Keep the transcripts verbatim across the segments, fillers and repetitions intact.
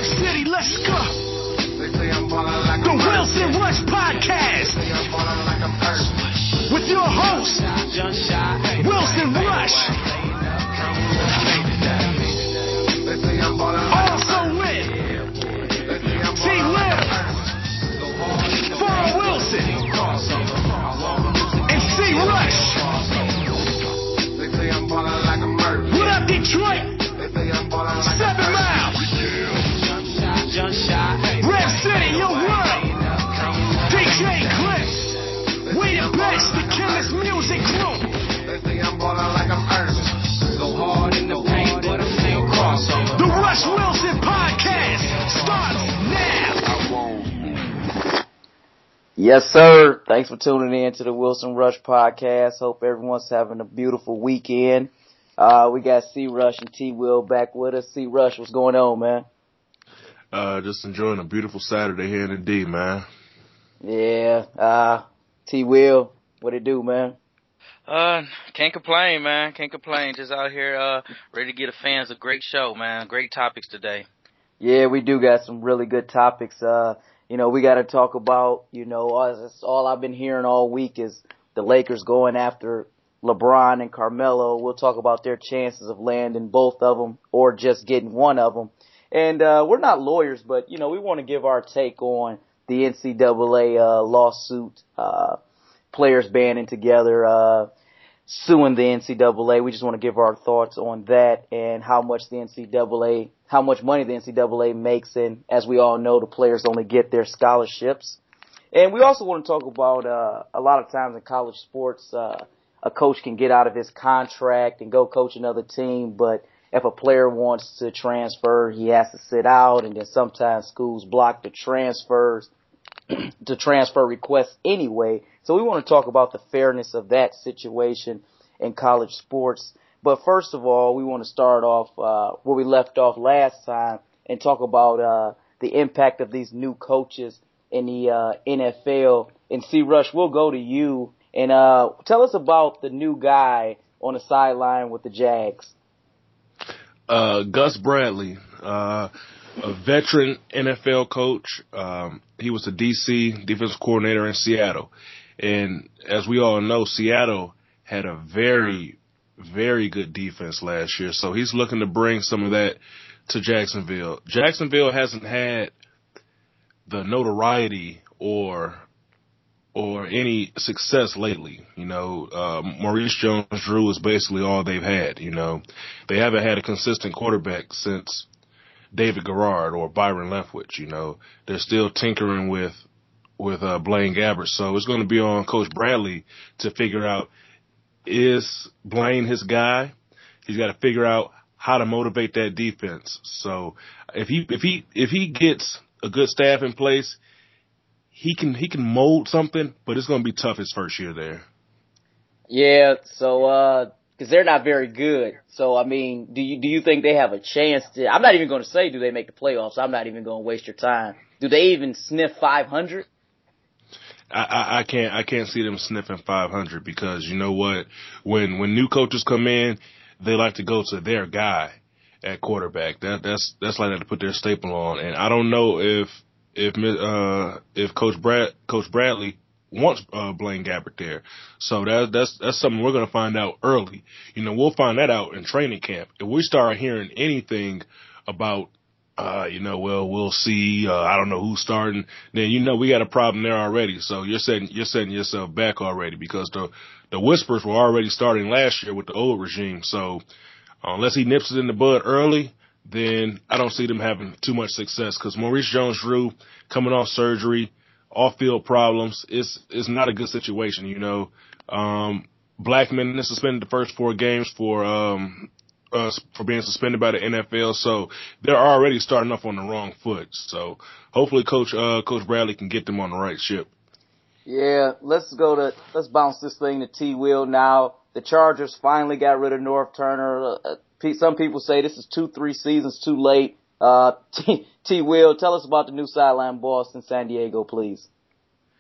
City, let's go. The Wilson Rush Podcast with your host, Wilson Rush. Also with T-Liv, Vaughn Wilson, and C-Rush. What up, Detroit? Seven Miles. Rev City, your world. D J Clips. We the best, the Killers Music Group. The Rush Wilson Podcast starts now. Yes, sir. Thanks for tuning in to the Wilson Rush Podcast. Hope everyone's having a beautiful weekend. Uh, we got C-Rush and T-Will back with us. C-Rush, what's going on, man? Uh, just enjoying a beautiful Saturday here in the D, man. Yeah. Uh, T-Will, what it do, man? Uh, can't complain, man. Can't complain. Just out here, uh, ready to get the fans a great show, man. Great topics today. Yeah, we do got some really good topics. Uh, you know, we got to talk about, you know, all, that's all I've been hearing all week is the Lakers going after LeBron and Carmelo. We'll talk about their chances of landing both of them or just getting one of them. And uh, we're not lawyers, but, you know, we want to give our take on the N C double A uh, lawsuit, uh, players banding together, uh, suing the N C double A. We just want to give our thoughts on that and how much the N C double A, how much money the N C double A makes. And as we all know, the players only get their scholarships. And we also want to talk about uh, a lot of times in college sports, uh, a coach can get out of his contract and go coach another team, but if a player wants to transfer, he has to sit out, and then sometimes schools block the transfers, the transfer requests anyway. So we want to talk about the fairness of that situation in college sports. But first of all, we want to start off uh, where we left off last time and talk about uh, the impact of these new coaches in the uh, N F L. And C-Rush, we'll go to you. And uh, tell us about the new guy on the sideline with the Jags. Uh, Gus Bradley, uh, a veteran N F L coach. Um, he was a D C defensive coordinator in Seattle. And as we all know, Seattle had a very, very good defense last year. So he's looking to bring some of that to Jacksonville. Jacksonville hasn't had the notoriety or or any success lately. You know, uh, Maurice Jones-Drew is basically all they've had. You know, they haven't had a consistent quarterback since David Garrard or Byron Leftwich. You know, they're still tinkering with, with, uh, Blaine Gabbert. So it's going to be on Coach Bradley to figure out, is Blaine his guy? He's got to figure out how to motivate that defense. So if he, if he, if he gets a good staff in place, He can he can mold something, but it's going to be tough his first year there. Yeah, so uh, because they're not very good. So I mean, do you do you think they have a chance to? I'm not even going to say do they make the playoffs. I'm not even going to waste your time. Do they even sniff five hundred? I, I, I can't I can't see them sniffing five hundred because you know what? When when new coaches come in, they like to go to their guy at quarterback. That that's that's like that to put their staple on. And I don't know if. If uh if Coach Brad Coach Bradley wants uh, Blaine Gabbert there, so that that's that's something we're gonna find out early. You know, we'll find that out in training camp. If we start hearing anything about, uh, you know, well we'll see, uh, I don't know who's starting, then you know we got a problem there already. So you're setting you're setting yourself back already because the the whispers were already starting last year with the old regime. So uh, unless he nips it in the bud early, then I don't see them having too much success because Maurice Jones-Drew coming off surgery, off-field problems, it's, it's not a good situation, you know. Um, Blackman is suspended the first four games for, um, uh, for being suspended by the N F L. So they're already starting off on the wrong foot. So hopefully Coach, uh, Coach Bradley can get them on the right ship. Yeah, let's go to, let's bounce this thing to T-Will now. The Chargers finally got rid of North Turner. Uh, Some people say this is two, three seasons too late. Uh, T-Will, tell us about the new sideline boss in San Diego, please.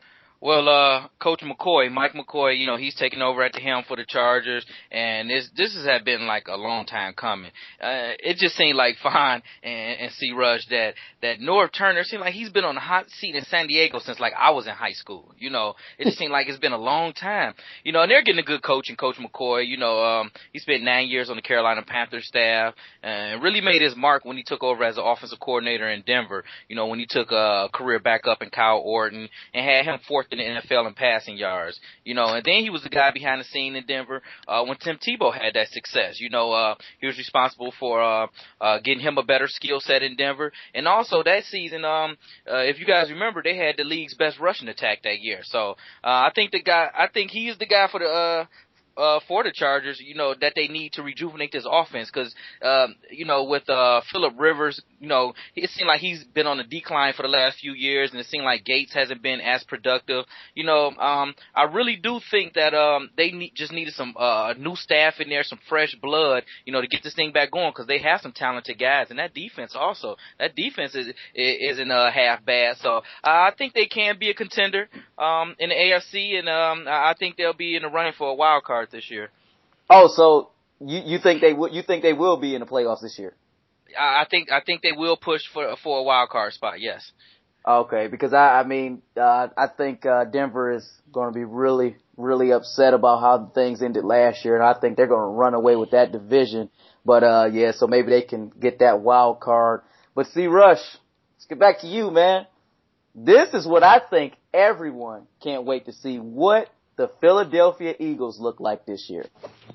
Well, uh, Coach McCoy, Mike McCoy, you know, he's taking over at the helm for the Chargers, and this this has been like a long time coming. Uh, it just seemed like Fine and, and C. Rush that that Norv Turner seemed like he's been on the hot seat in San Diego since like I was in high school. You know, it just seemed like it's been a long time. You know, and they're getting a good coach in Coach McCoy. You know, um, he spent nine years on the Carolina Panthers staff and really made his mark when he took over as an offensive coordinator in Denver. You know, when he took a career back up in Kyle Orton and had him fourth in the N F L in passing yards, you know, and then he was the guy behind the scene in Denver uh, when Tim Tebow had that success. You know, uh, he was responsible for uh, uh, getting him a better skill set in Denver, and also that season, um, uh, if you guys remember, they had the league's best rushing attack that year. So uh, I think the guy, I think he's the guy for the. Uh, Uh, for the Chargers, you know, that they need to rejuvenate this offense because, um, you know, with uh, Phillip Rivers, you know, it seemed like he's been on a decline for the last few years, and it seemed like Gates hasn't been as productive. You know, um, I really do think that um, they need, just needed some uh, new staff in there, some fresh blood, you know, to get this thing back going because they have some talented guys, and that defense also, that defense is, isn't uh, half bad. So uh, I think they can be a contender um, in the A F C, and um, I think they'll be in the running for a wild card this year. Oh, so you you think they will you think they will be in the playoffs this year? I, I think I think they will push for for a wild card spot. Yes. Okay, because I I mean uh, I think uh, Denver is going to be really really upset about how things ended last year, and I think they're going to run away with that division. But uh yeah, so maybe they can get that wild card. But see, Rush, let's get back to you, man. This is what I think everyone can't wait to see. What the Philadelphia Eagles look like this year?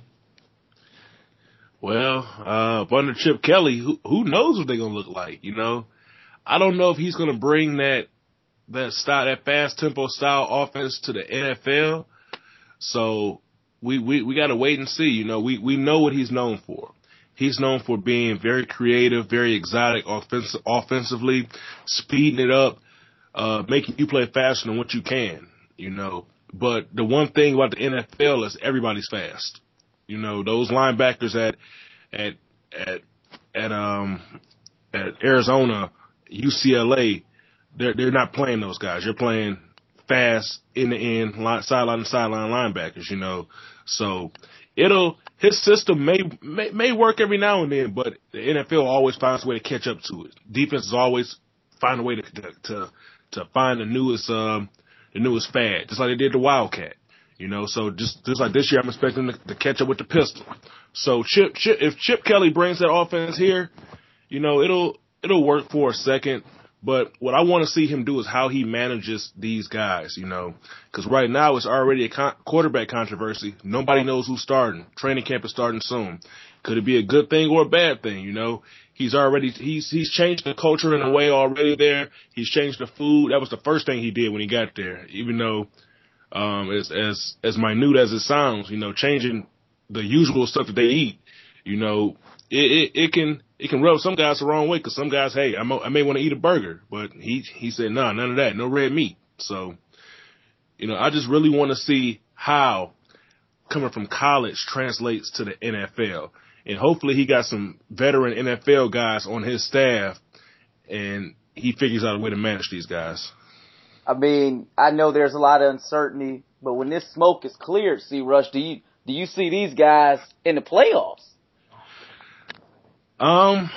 Well, uh, under Chip Kelly, who, who knows what they're going to look like, you know? I don't know if he's going to bring that, that style, that fast tempo style offense to the N F L. So we, we, we got to wait and see, you know, we, we know what he's known for. He's known for being very creative, very exotic offens- offensively, speeding it up, uh, making you play faster than what you can, you know. But the one thing about the N F L is everybody's fast. You know, those linebackers at at at at um at Arizona, U C L A, they're they're not playing those guys. You're playing fast in the end, line, sideline to sideline linebackers. You know, so it'll his system may, may may work every now and then, but the N F L always finds a way to catch up to it. Defenses always find a way to to to, to find the newest um. the newest fad, just like they did the Wildcat, you know. So just just like this year, I'm expecting to, to catch up with the pistol. So Chip, Chip, if Chip Kelly brings that offense here, you know, it'll it'll work for a second. But what I want to see him do is how he manages these guys, you know, because right now it's already a con- quarterback controversy. Nobody knows who's starting. Training camp is starting soon. Could it be a good thing or a bad thing? You know, he's already he's he's changed the culture in a way already there. He's changed the food. That was the first thing he did when he got there. Even though, um, as as as minute as it sounds, you know, changing the usual stuff that they eat, you know, it it, it can it can rub some guys the wrong way because some guys, hey, I, mo- I may want to eat a burger, but he he said no, nah, none of that, no red meat. So, you know, I just really want to see how coming from college translates to the N F L. And hopefully he got some veteran N F L guys on his staff, and he figures out a way to manage these guys. I mean, I know there's a lot of uncertainty, but when this smoke is cleared, see, Rush, do you do you see these guys in the playoffs? Um,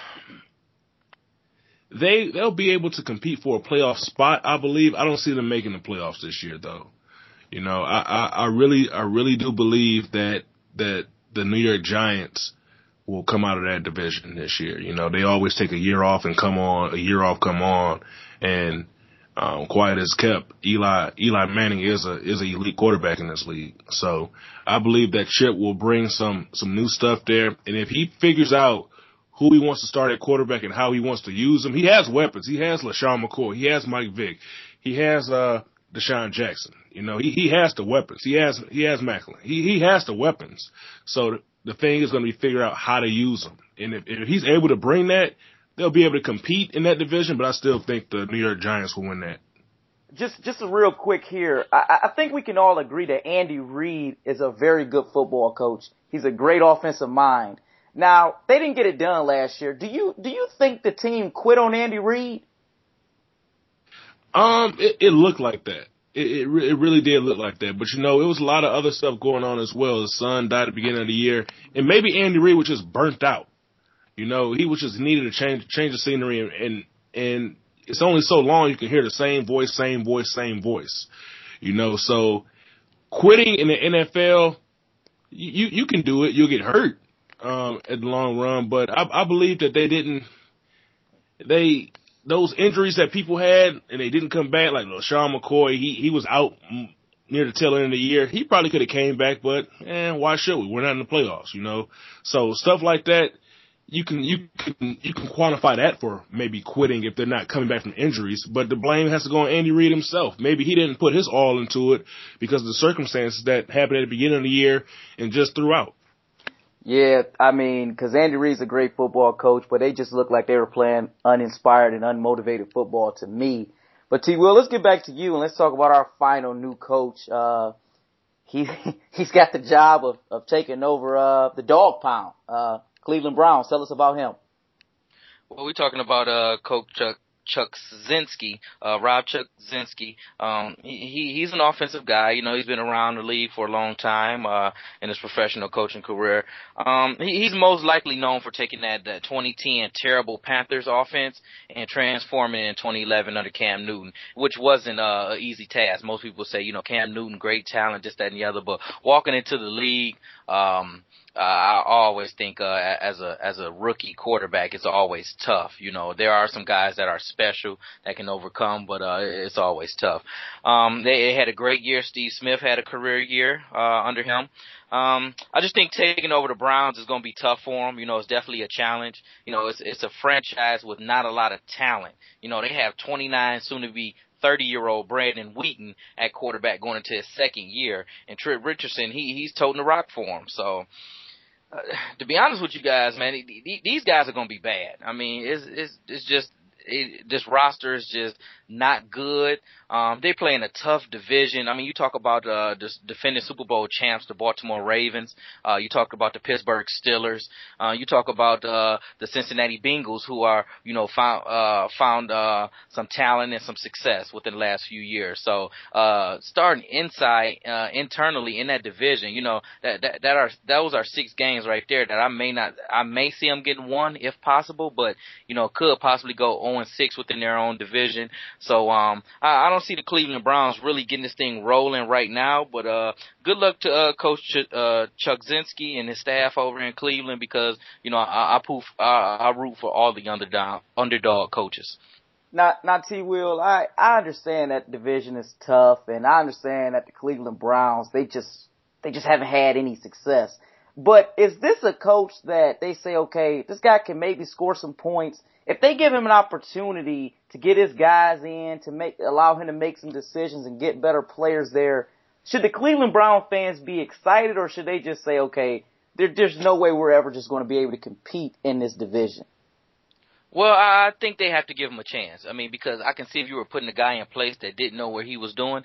they they'll be able to compete for a playoff spot, I believe. I don't see them making the playoffs this year, though. You know, I, I, I really I really do believe that that. the New York Giants will come out of that division this year. You know, they always take a year off and come on, a year off, come on. And, um, quiet as kept, Eli, Eli Manning is a, is an elite quarterback in this league. So I believe that Chip will bring some, some new stuff there. And if he figures out who he wants to start at quarterback and how he wants to use them, he has weapons. He has LaShawn McCoy. He has Mike Vick. He has, uh, Deshaun Jackson. You know, he, he has the weapons. He has, he has Macklin. He, he has the weapons. So the, the thing is going to be figure out how to use them. And if, if he's able to bring that, they'll be able to compete in that division, but I still think the New York Giants will win that. Just, just a real quick here. I, I think we can all agree that Andy Reid is a very good football coach. He's a great offensive mind. Now, they didn't get it done last year. Do you, do you think the team quit on Andy Reid? Um, it, it looked like that. It, it, re- it really did look like that. But, you know, it was a lot of other stuff going on as well. His son died at the beginning of the year. And maybe Andy Reid was just burnt out. You know, he was just needed to change change the scenery. And, and, and it's only so long you can hear the same voice, same voice, same voice. You know, so quitting in the N F L, you, you can do it. You'll get hurt um, in the long run. But I, I believe that they didn't – they – those injuries that people had and they didn't come back, like LaShawn McCoy, he, he was out near the tail end of the year. He probably could have came back, but eh, why should we? We're not in the playoffs, you know? So stuff like that, you can, you can, you can quantify that for maybe quitting if they're not coming back from injuries, but the blame has to go on Andy Reid himself. Maybe he didn't put his all into it because of the circumstances that happened at the beginning of the year and just throughout. Yeah, I mean, because Andy Reid's a great football coach, but they just looked like they were playing uninspired and unmotivated football to me. But T. Will, let's get back to you and let's talk about our final new coach. Uh, he he's got the job of of taking over uh the dog pound, uh Cleveland Browns. Tell us about him. Well, we're talking about uh Coach Chuck. Chuck Zinski, uh, Rob Chuck Zinski. Um, he, he's an offensive guy. You know, he's been around the league for a long time, uh, in his professional coaching career. Um, he, he's most likely known for taking that, that twenty ten terrible Panthers offense and transforming it in twenty eleven under Cam Newton, which wasn't uh, an easy task. Most people say, you know, Cam Newton, great talent, this, that, and the other, but walking into the league, um, Uh, I always think uh, as a as a rookie quarterback, it's always tough. You know, there are some guys that are special that can overcome, but uh, it's always tough. Um, they, they had a great year. Steve Smith had a career year uh, under him. Um, I just think taking over the Browns is going to be tough for him. You know, it's definitely a challenge. You know, it's it's a franchise with not a lot of talent. You know, they have twenty-nine, soon to be thirty-year-old Brandon Wheaton at quarterback going into his second year, and Trent Richardson, he he's toting the rock for him. So. Uh, to be honest with you guys, man, these guys are going to be bad. I mean, it's it's it's just it, this roster is just not good. Um, they play in a tough division. I mean, you talk about uh, the defending Super Bowl champs, the Baltimore Ravens. Uh, you talk about the Pittsburgh Steelers. Uh, you talk about uh, the Cincinnati Bengals, who are, you know, found uh, found uh, some talent and some success within the last few years. So, uh, starting inside uh, internally in that division, you know, that that that are those are six games right there that I may not, I may see them getting one if possible, but you know, could possibly go oh and six within their own division. So, um, I, I don't see the Cleveland Browns really getting this thing rolling right now, but, uh, good luck to, uh, Coach, Ch- uh, Chuck Zinski and his staff over in Cleveland because, you know, I, I, poof, I, I root for all the underdog, underdog coaches. Not, not T. Will. I, I understand that division is tough, and I understand that the Cleveland Browns, they just, they just haven't had any success. But is this a coach that they say, okay, this guy can maybe score some points? If they give him an opportunity to get his guys in, to make, allow him to make some decisions and get better players there, should the Cleveland Brown fans be excited, or should they just say, okay, there, there's no way we're ever just going to be able to compete in this division? Well, I think they have to give him a chance. I mean, because I can see if you were putting a guy in place that didn't know what he was doing,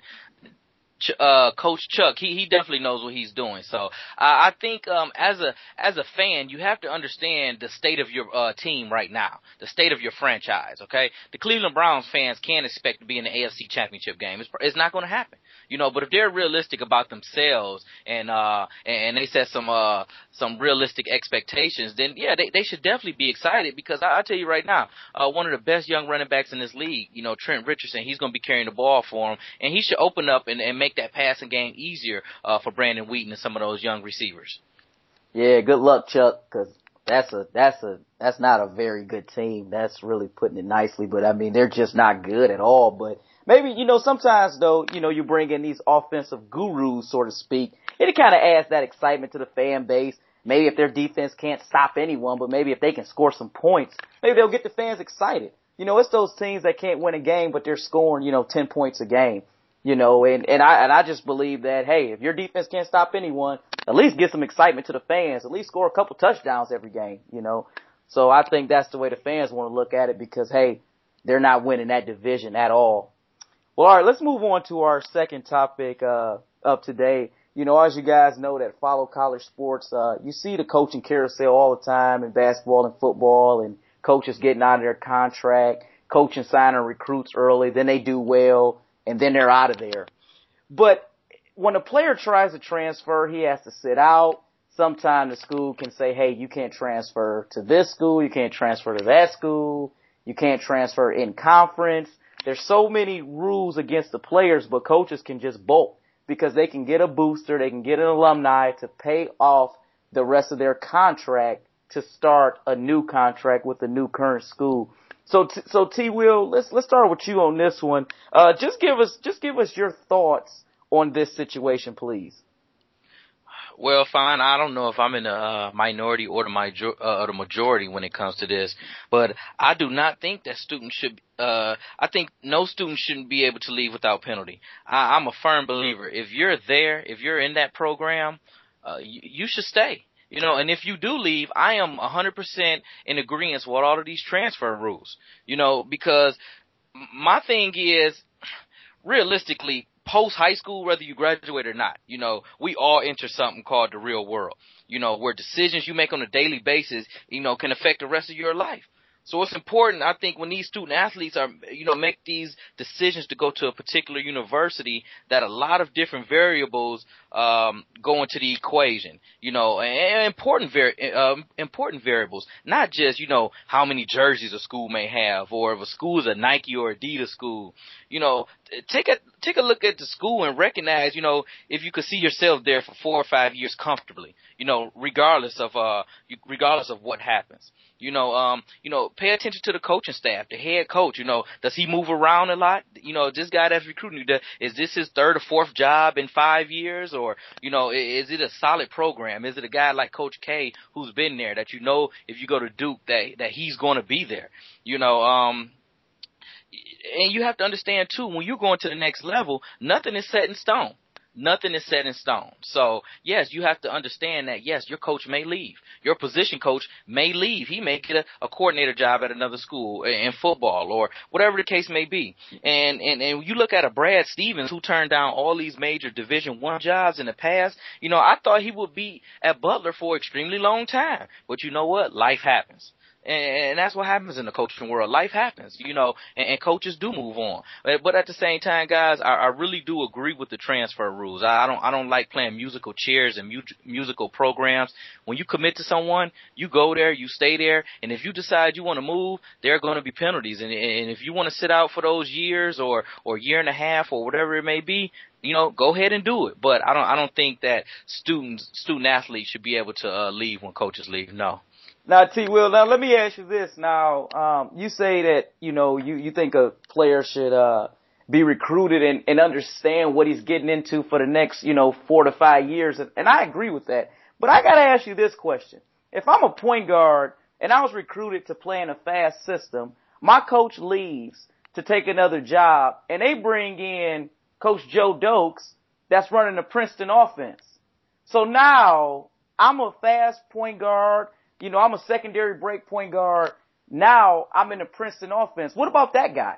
Uh, Coach Chuck, he, he definitely knows what he's doing. So, uh, I think, um, as a, as a fan, you have to understand the state of your, uh, team right now, the state of your franchise, okay? The Cleveland Browns fans can't expect to be in the A F C Championship game. It's, it's not going to happen, you know, but if they're realistic about themselves and, uh, and they set some, uh, some realistic expectations, then yeah, they, they should definitely be excited because I, I tell you right now, uh, one of the best young running backs in this league, you know, Trent Richardson, he's going to be carrying the ball for him, and he should open up and, and make that passing game easier uh, for Brandon Wheaton and some of those young receivers. Yeah, good luck, Chuck, because that's a that's a that's not a very good team. That's really putting it nicely. But I mean, they're just not good at all. But maybe, you know, sometimes though, you know, you bring in these offensive gurus, so to speak, it kind of adds that excitement to the fan base. Maybe if their defense can't stop anyone, but maybe if they can score some points, maybe they'll get the fans excited. You know, it's those teams that can't win a game, but they're scoring, you know, ten points a game. You know, and, and I, and I just believe that, hey, if your defense can't stop anyone, at least get some excitement to the fans, at least score a couple touchdowns every game, you know. So I think that's the way the fans want to look at it because, hey, they're not winning that division at all. Well, all right, let's move on to our second topic, uh, of today. You know, as you guys know that follow college sports, uh, you see the coaching carousel all the time in basketball and football, and coaches getting out of their contract, coaching signing recruits early, then they do well, and then they're out of there. But when a player tries to transfer, he has to sit out. Sometimes the school can say, hey, you can't transfer to this school. You can't transfer to that school. You can't transfer in conference. There's so many rules against the players, but coaches can just bolt because they can get a booster. They can get an alumni to pay off the rest of their contract to start a new contract with the new current school. So, t- so T. Will, let's let's start with you on this one. Uh, just give us just give us your thoughts on this situation, please. Well, fine. I don't know if I'm in the uh, minority or the, major- uh, the majority when it comes to this, but I do not think that students should. Uh, I think no student shouldn't be able to leave without penalty. I, I'm a firm believer. If you're there, if you're in that program, uh, you, you should stay. You know, and if you do leave, I am one hundred percent in agreement with all of these transfer rules. You know, because my thing is, realistically, post high school, whether you graduate or not, you know, we all enter something called the real world, you know, where decisions you make on a daily basis, you know, can affect the rest of your life. So it's important, I think, when these student athletes are, you know, make these decisions to go to a particular university, that a lot of different variables um, go into the equation, you know, and important vari- um, important variables, not just, you know, how many jerseys a school may have, or if a school is a Nike or Adidas school. You know, take a take a look at the school and recognize, you know, if you could see yourself there for four or five years comfortably, you know, regardless of uh, regardless of what happens. You know, um, you know, pay attention to the coaching staff, the head coach. You know, does he move around a lot? You know, this guy that's recruiting you, is this his third or fourth job in five years? Or, you know, is it a solid program? Is it a guy like Coach K who's been there that you know if you go to Duke that that he's going to be there? You know, um, and you have to understand too, when you're going to the next level, nothing is set in stone. Nothing is set in stone. So, yes, you have to understand that, yes, your coach may leave. Your position coach may leave. He may get a, a coordinator job at another school in football or whatever the case may be. And, and, and you look at a Brad Stevens who turned down all these major Division One jobs in the past. You know, I thought he would be at Butler for an extremely long time. But you know what? Life happens. And that's what happens in the coaching world. Life happens, you know, and, and coaches do move on. But at the same time, guys, I, I really do agree with the transfer rules. I, I don't, I don't like playing musical chairs and mu- musical programs. When you commit to someone, you go there, you stay there, and if you decide you want to move, there are going to be penalties. And, and if you want to sit out for those years or or year and a half or whatever it may be, you know, go ahead and do it. But I don't, I don't think that students, student athletes should be able to uh, leave when coaches leave. No. Now, T. Will, now let me ask you this. Now, um, you say that, you know, you, you think a player should uh, be recruited and, and understand what he's getting into for the next, you know, four to five years. And, and I agree with that. But I got to ask you this question. If I'm a point guard and I was recruited to play in a fast system, my coach leaves to take another job, and they bring in Coach Joe Dokes that's running the Princeton offense. So now I'm a fast point guard. You know, I'm a secondary break point guard. Now I'm in the Princeton offense. What about that guy?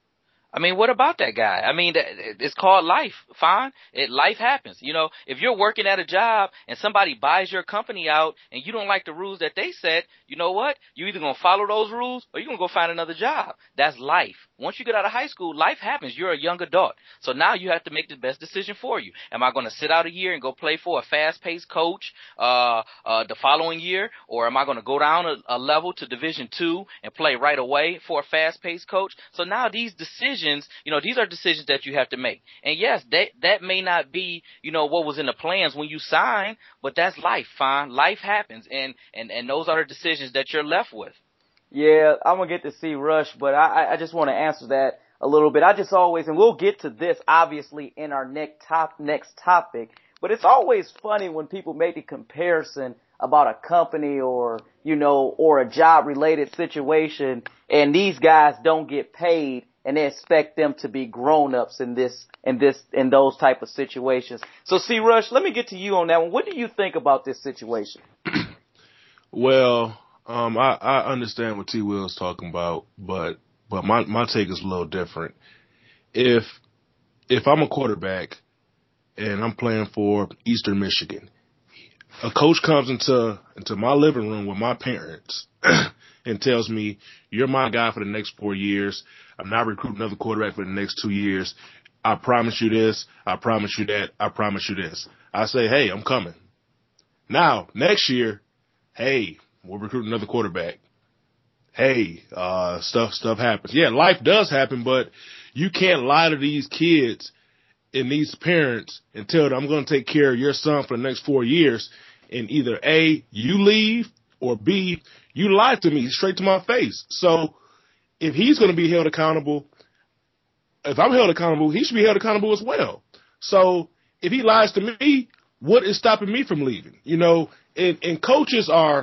I mean, what about that guy? I mean, it's called life. Fine. It, life happens. You know, if you're working at a job and somebody buys your company out and you don't like the rules that they set, you know what? You're either going to follow those rules or you're going to go find another job. That's life. Once you get out of high school, life happens. You're a young adult. So now you have to make the best decision for you. Am I going to sit out a year and go play for a fast-paced coach uh, uh, the following year? Or am I going to go down a, a level to Division Two and play right away for a fast-paced coach? So now these decisions, you know, these are decisions that you have to make. And yes, that that may not be, you know, what was in the plans when you sign, but that's life, fine. Life happens, and, and, and those are the decisions that you're left with. Yeah, I'm going to get to see Rush, but I, I just want to answer that a little bit. I just always, and we'll get to this, obviously, in our next, top, next topic, but it's always funny when people make the comparison about a company or, you know, or a job-related situation, and these guys don't get paid, and they expect them to be grown-ups in this, in this, in those type of situations. So, C. Rush, let me get to you on that one. What do you think about this situation? Well, um, I, I understand what T. Will's talking about, but but my my take is a little different. If if I'm a quarterback and I'm playing for Eastern Michigan, a coach comes into into my living room with my parents and tells me, "You're my guy for the next four years. I'm not recruiting another quarterback for the next two years. I promise you this. I promise you that. I promise you this. I say, hey, I'm coming. Now, next year, hey, we'll recruit another quarterback. Hey, uh, stuff, stuff happens. Yeah, life does happen, but you can't lie to these kids and these parents and tell them I'm going to take care of your son for the next four years. And either A, you leave, or B, you lied to me straight to my face. So if he's going to be held accountable, if I'm held accountable, he should be held accountable as well. So if he lies to me, what is stopping me from leaving? You know, and, and coaches are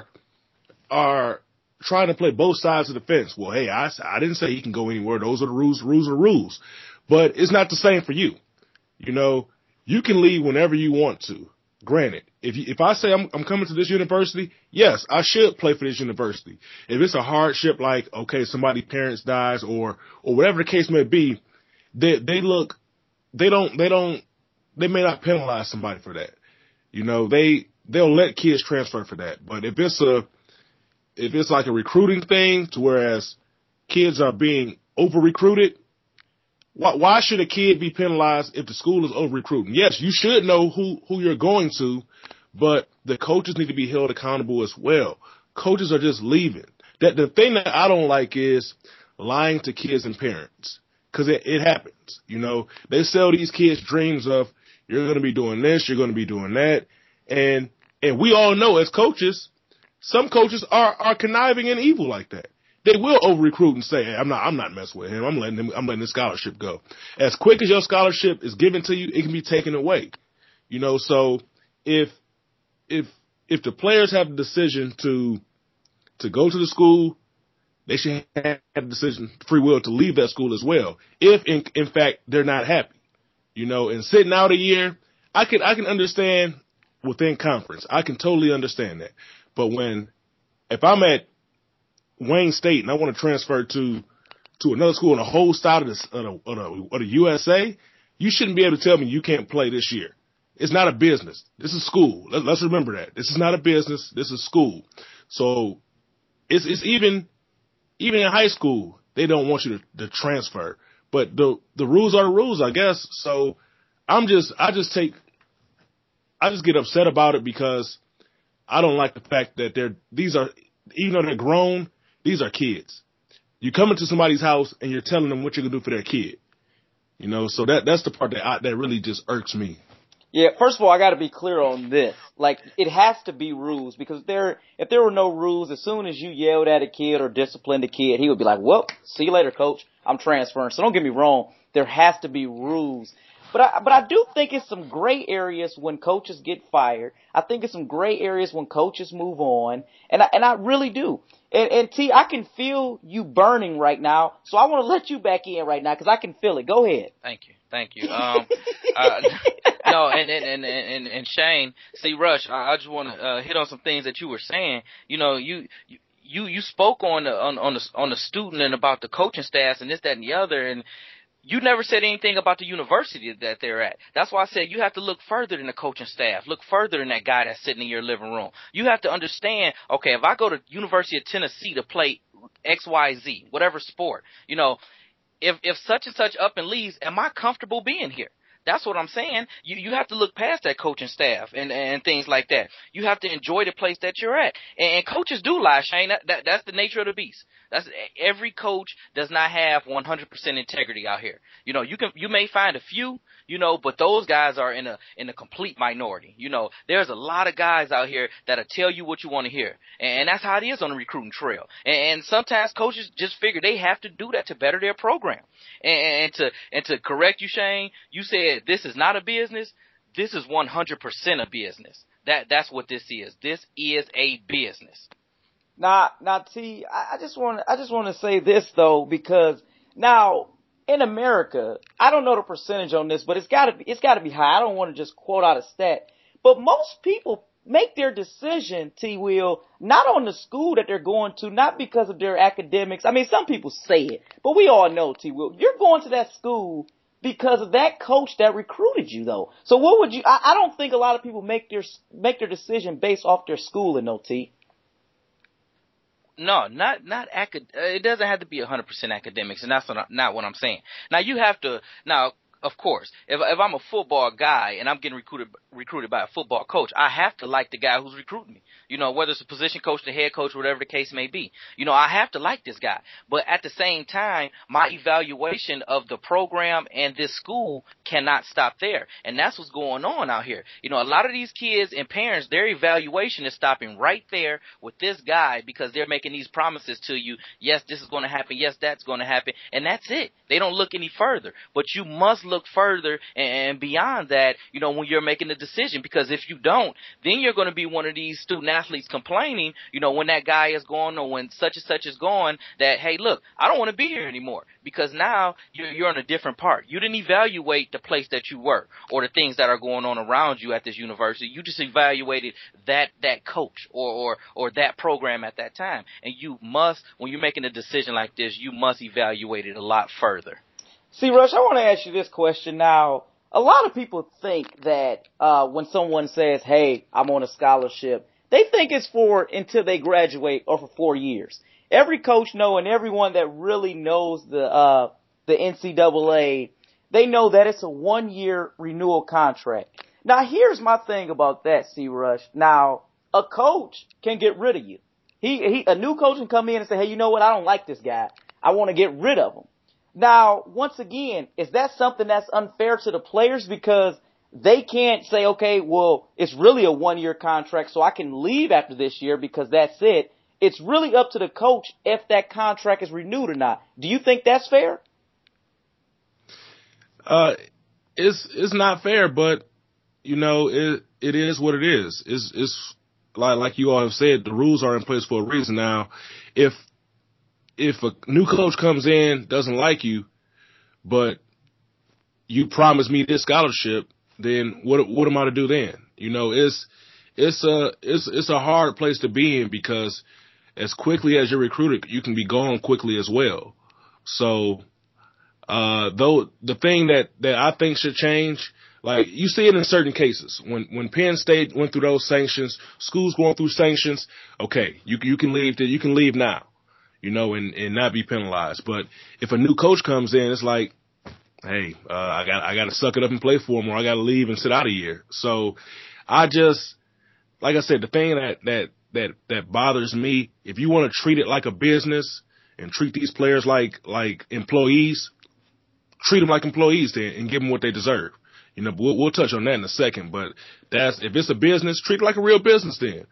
are trying to play both sides of the fence. Well, hey, I, I didn't say he can go anywhere. Those are the rules. Rules are rules. But it's not the same for you. You know, you can leave whenever you want to. Granted, if you, if I say I'm, I'm coming to this university, yes, I should play for this university. If it's a hardship like, okay, somebody's parents dies or or whatever the case may be, they they look, they don't, they don't, they may not penalize somebody for that. You know, they, they'll let kids transfer for that. But if it's a, if it's like a recruiting thing to whereas kids are being over recruited, why, why should a kid be penalized if the school is over recruiting? Yes, you should know who, who you're going to, but the coaches need to be held accountable as well. Coaches are just leaving. That the thing that I don't like is lying to kids and parents. Cause it, it happens, you know, they sell these kids dreams of you're going to be doing this, you're going to be doing that. And, and we all know as coaches, some coaches are, are conniving and evil like that. They will over recruit and say, hey, I'm not, I'm not messing with him. I'm letting him, I'm letting the scholarship go. As quick as your scholarship is given to you, it can be taken away. You know, so if, if, if the players have the decision to, to go to the school, they should have the decision, free will to leave that school as well. If in, in fact they're not happy, you know, and sitting out a year, I can, I can understand within conference. I can totally understand that. But when, if I'm at Wayne State and I want to transfer to, to another school on the whole side of the, of the, of the U S A, you shouldn't be able to tell me you can't play this year. It's not a business. This is school. Let, let's remember that. This is not a business. This is school. So it's, it's even, Even in high school, they don't want you to, to transfer. But the the rules are the rules, I guess. So I'm just I just take I just get upset about it because I don't like the fact that they're these are even though they're grown, these are kids. You come into somebody's house and you're telling them what you're gonna do for their kid. You know, so that that's the part that I, that really just irks me. Yeah, first of all, I got to be clear on this. Like, it has to be rules because there, if there were no rules, as soon as you yelled at a kid or disciplined a kid, he would be like, well, see you later, coach. I'm transferring. So don't get me wrong. There has to be rules. But I, but I do think it's some gray areas when coaches get fired. I think it's some gray areas when coaches move on. And I, and I really do. And, and T, I can feel you burning right now. So I want to let you back in right now because I can feel it. Go ahead. Thank you. Thank you. Um, uh, no, and, and, and, and, and Shane, see, Rush, I, I just want to uh, hit on some things that you were saying. You know, you, you, you spoke on the, on, on the, on the student and about the coaching staffs and this, that, and the other. And you never said anything about the university that they're at. That's why I said you have to look further than the coaching staff. Look further than that guy that's sitting in your living room. You have to understand, okay, if I go to University of Tennessee to play X Y Z, whatever sport, you know, if if such and such up and leaves, am I comfortable being here? That's what I'm saying. You you have to look past that coaching staff and, and things like that. You have to enjoy the place that you're at. And, and coaches do lie, Shane. That, that that's the nature of the beast. That's every coach does not have one hundred percent integrity out here. You know, you can you may find a few, you know, but those guys are in a in a complete minority. You know, there's a lot of guys out here that'll tell you what you want to hear, and that's how it is on the recruiting trail. And, and sometimes coaches just figure they have to do that to better their program. And, and to and to correct you, Shane, you said this is not a business. This is one hundred percent a business. That that's what this is. This is a business. Now, now, T, I just want I just want to say this though, because now in America, I don't know the percentage on this, but it's got to be it's got to be high. I don't want to just quote out a stat, but most people make their decision, T. Will, not on the school that they're going to, not because of their academics. I mean, some people say it, but we all know, T. Will, you're going to that school because of that coach that recruited you, though. So what would you? I, I don't think a lot of people make their make their decision based off their schooling, though, T. No, not not acad. It doesn't have to be one hundred percent academics, and that's not, not what I'm saying. Now you have to. Now Of course, if if I'm a football guy and I'm getting recruited recruited by a football coach, I have to like the guy who's recruiting me. You know, whether it's a position coach, the head coach, whatever the case may be. You know, I have to like this guy. But at the same time, my evaluation of the program and this school cannot stop there. And that's what's going on out here. You know, a lot of these kids and parents, their evaluation is stopping right there with this guy because they're making these promises to you. Yes, this is going to happen. Yes, that's going to happen. And that's it. They don't look any further. But you must look further and beyond that, you know, when you're making a decision. Because if you don't, then you're going to be one of these student athletes complaining, you know, when that guy is gone or when such and such is gone, that, hey, look, I don't want to be here anymore. Because now you're, you're on a different part. You didn't evaluate the place that you were or the things that are going on around you at this university. You just evaluated that that coach or, or, or that program at that time. And you must, when you're making a decision like this, you must evaluate it a lot further. See, Rush, I want to ask you this question now. A lot of people think that uh when someone says, hey, I'm on a scholarship, they think it's for until they graduate or for four years. Every coach know and everyone that really knows the uh the N C double A, they know that it's a one-year renewal contract. Now, here's my thing about that, C. Rush. Now, a coach can get rid of you. He, he a new coach can come in and say, hey, you know what? I don't like this guy. I want to get rid of him. Now, once again, is that something that's unfair to the players because they can't say, okay, well, it's really a one-year contract, so I can leave after this year because that's it. It's really up to the coach if that contract is renewed or not. Do you think that's fair? Uh, it's it's not fair, but you know it it is what it is. It's it's like like you all have said, the rules are in place for a reason. Now, if if a new coach comes in, doesn't like you, but you promised me this scholarship, then what what am I to do then? You know, it's it's a it's it's a hard place to be in because as quickly as you're recruited, you can be gone quickly as well. So, uh, though the thing that that I think should change, like you see it in certain cases, when when Penn State went through those sanctions, schools going through sanctions, okay, you you can leave. You can leave now. You know, and, and not be penalized. But if a new coach comes in, it's like, hey, uh, I got I got to suck it up and play for him, or I got to leave and sit out a year. So I just, like I said, the thing that that that that bothers me, if you want to treat it like a business and treat these players like like employees, treat them like employees then and give them what they deserve. You know, we'll, we'll touch on that in a second. But that's if it's a business, treat it like a real business then.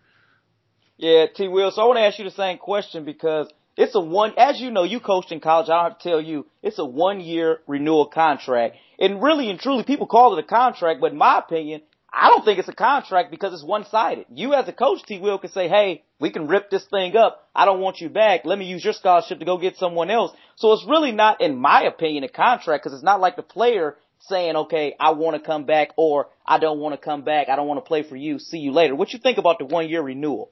Yeah, T. Will. So I want to ask you the same question because it's a one, as you know, you coached in college. I don't have to tell you, it's a one-year renewal contract. And really and truly, people call it a contract, but in my opinion, I don't think it's a contract because it's one-sided. You as a coach, T. Will, can say, hey, we can rip this thing up. I don't want you back. Let me use your scholarship to go get someone else. So it's really not, in my opinion, a contract because it's not like the player saying, okay, I want to come back or I don't want to come back. I don't want to play for you. See you later. What you think about the one-year renewal?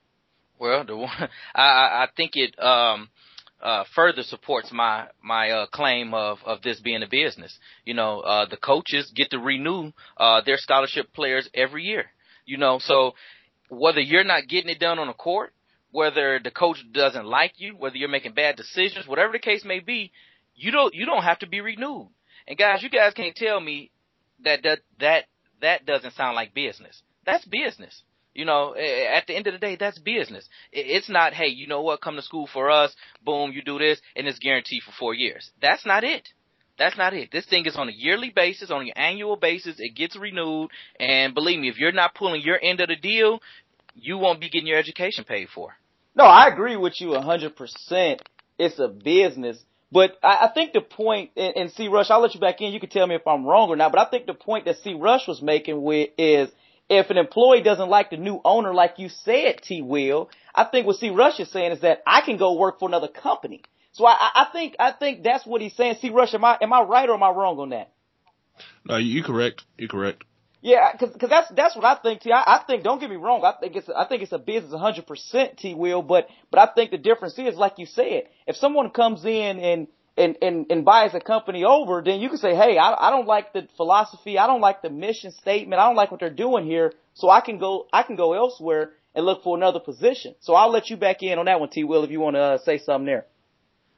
Well, the one, I, I think it um, uh, further supports my my uh, claim of, of this being a business. You know, uh, the coaches get to renew uh, their scholarship players every year. You know, so whether you're not getting it done on the court, whether the coach doesn't like you, whether you're making bad decisions, whatever the case may be, you don't you don't have to be renewed. And guys, you guys can't tell me that that that that doesn't sound like business. That's business. You know, at the end of the day, that's business. It's not, hey, you know what, come to school for us, boom, you do this, and it's guaranteed for four years. That's not it. That's not it. This thing is on a yearly basis, on an annual basis. It gets renewed, and believe me, if you're not pulling your end of the deal, you won't be getting your education paid for. No, I agree with you one hundred percent. It's a business. But I, I think the point, and, and C. Rush, I'll let you back in. You can tell me if I'm wrong or not, but I think the point that C. Rush was making with is, if an employee doesn't like the new owner, like you said, T. Will, I think what C. Rush is saying is that I can go work for another company. So I, I think I think that's what he's saying. C. Rush, am I am I right or am I wrong on that? No, you correct. You correct. Yeah, because because that's that's what I think. T. I, I think. Don't get me wrong. I think it's I think it's a business one hundred percent. T. Will, but but I think the difference is, like you said, if someone comes in and And, and, and buys a company over, then you can say, hey, I, I don't like the philosophy. I don't like the mission statement. I don't like what they're doing here. So I can go, I can go elsewhere and look for another position. So I'll let you back in on that one, T. Will, if you want to uh, say something there.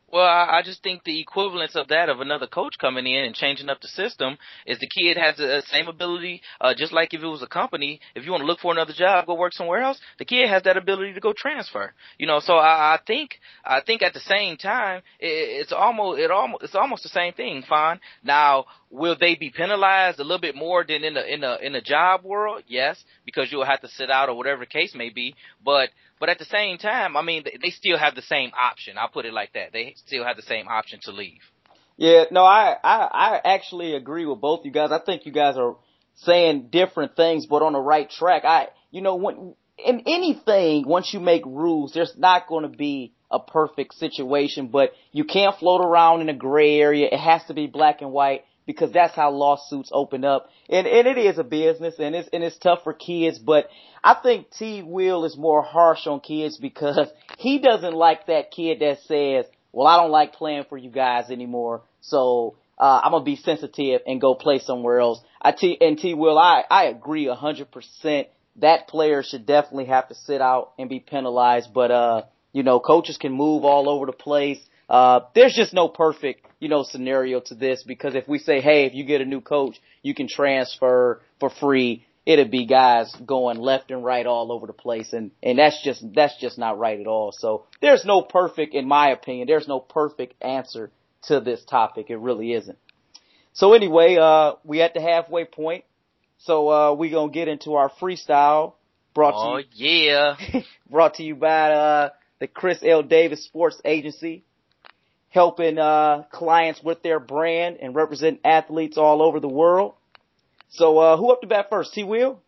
Well, I, I just think the equivalence of that of another coach coming in and changing up the system is the kid has the same ability, uh, just like if it was a company, if you want to look for another job, go work somewhere else, the kid has that ability to go transfer. You know, so I, I think, I think at the same time, it, it's almost, it almost, it's almost the same thing, fine. Now, will they be penalized a little bit more than in the, in the, in the job world? Yes, because you'll have to sit out or whatever the case may be, but But at the same time, I mean, they still have the same option. I'll put it like that. They still have the same option to leave. Yeah, no, I, I, I actually agree with both you guys. I think you guys are saying different things, but on the right track. I, you know, when, in anything, once you make rules, there's not going to be a perfect situation, but you can't float around in a gray area. It has to be black and white, because that's how lawsuits open up. And, and it is a business, and it's, and it's tough for kids, but I think T. Will is more harsh on kids because he doesn't like that kid that says, well, I don't like playing for you guys anymore, so uh, I'm going to be sensitive and go play somewhere else. I T, and T. Will, I, I agree one hundred percent. That player should definitely have to sit out and be penalized, but, uh, you know, coaches can move all over the place. Uh, there's just no perfect, you know, scenario to this, because if we say, hey, if you get a new coach, you can transfer for free, it'd be guys going left and right all over the place. And, and that's just, that's just not right at all. So there's no perfect, in my opinion, there's no perfect answer to this topic. It really isn't. So anyway, uh, we at the halfway point. So, uh, we gonna get into our freestyle brought oh, to you. yeah. brought to you by, uh, the Chris L. Davis Sports Agency, helping uh clients with their brand and representing athletes all over the world. So uh who up to bat first? T. Will?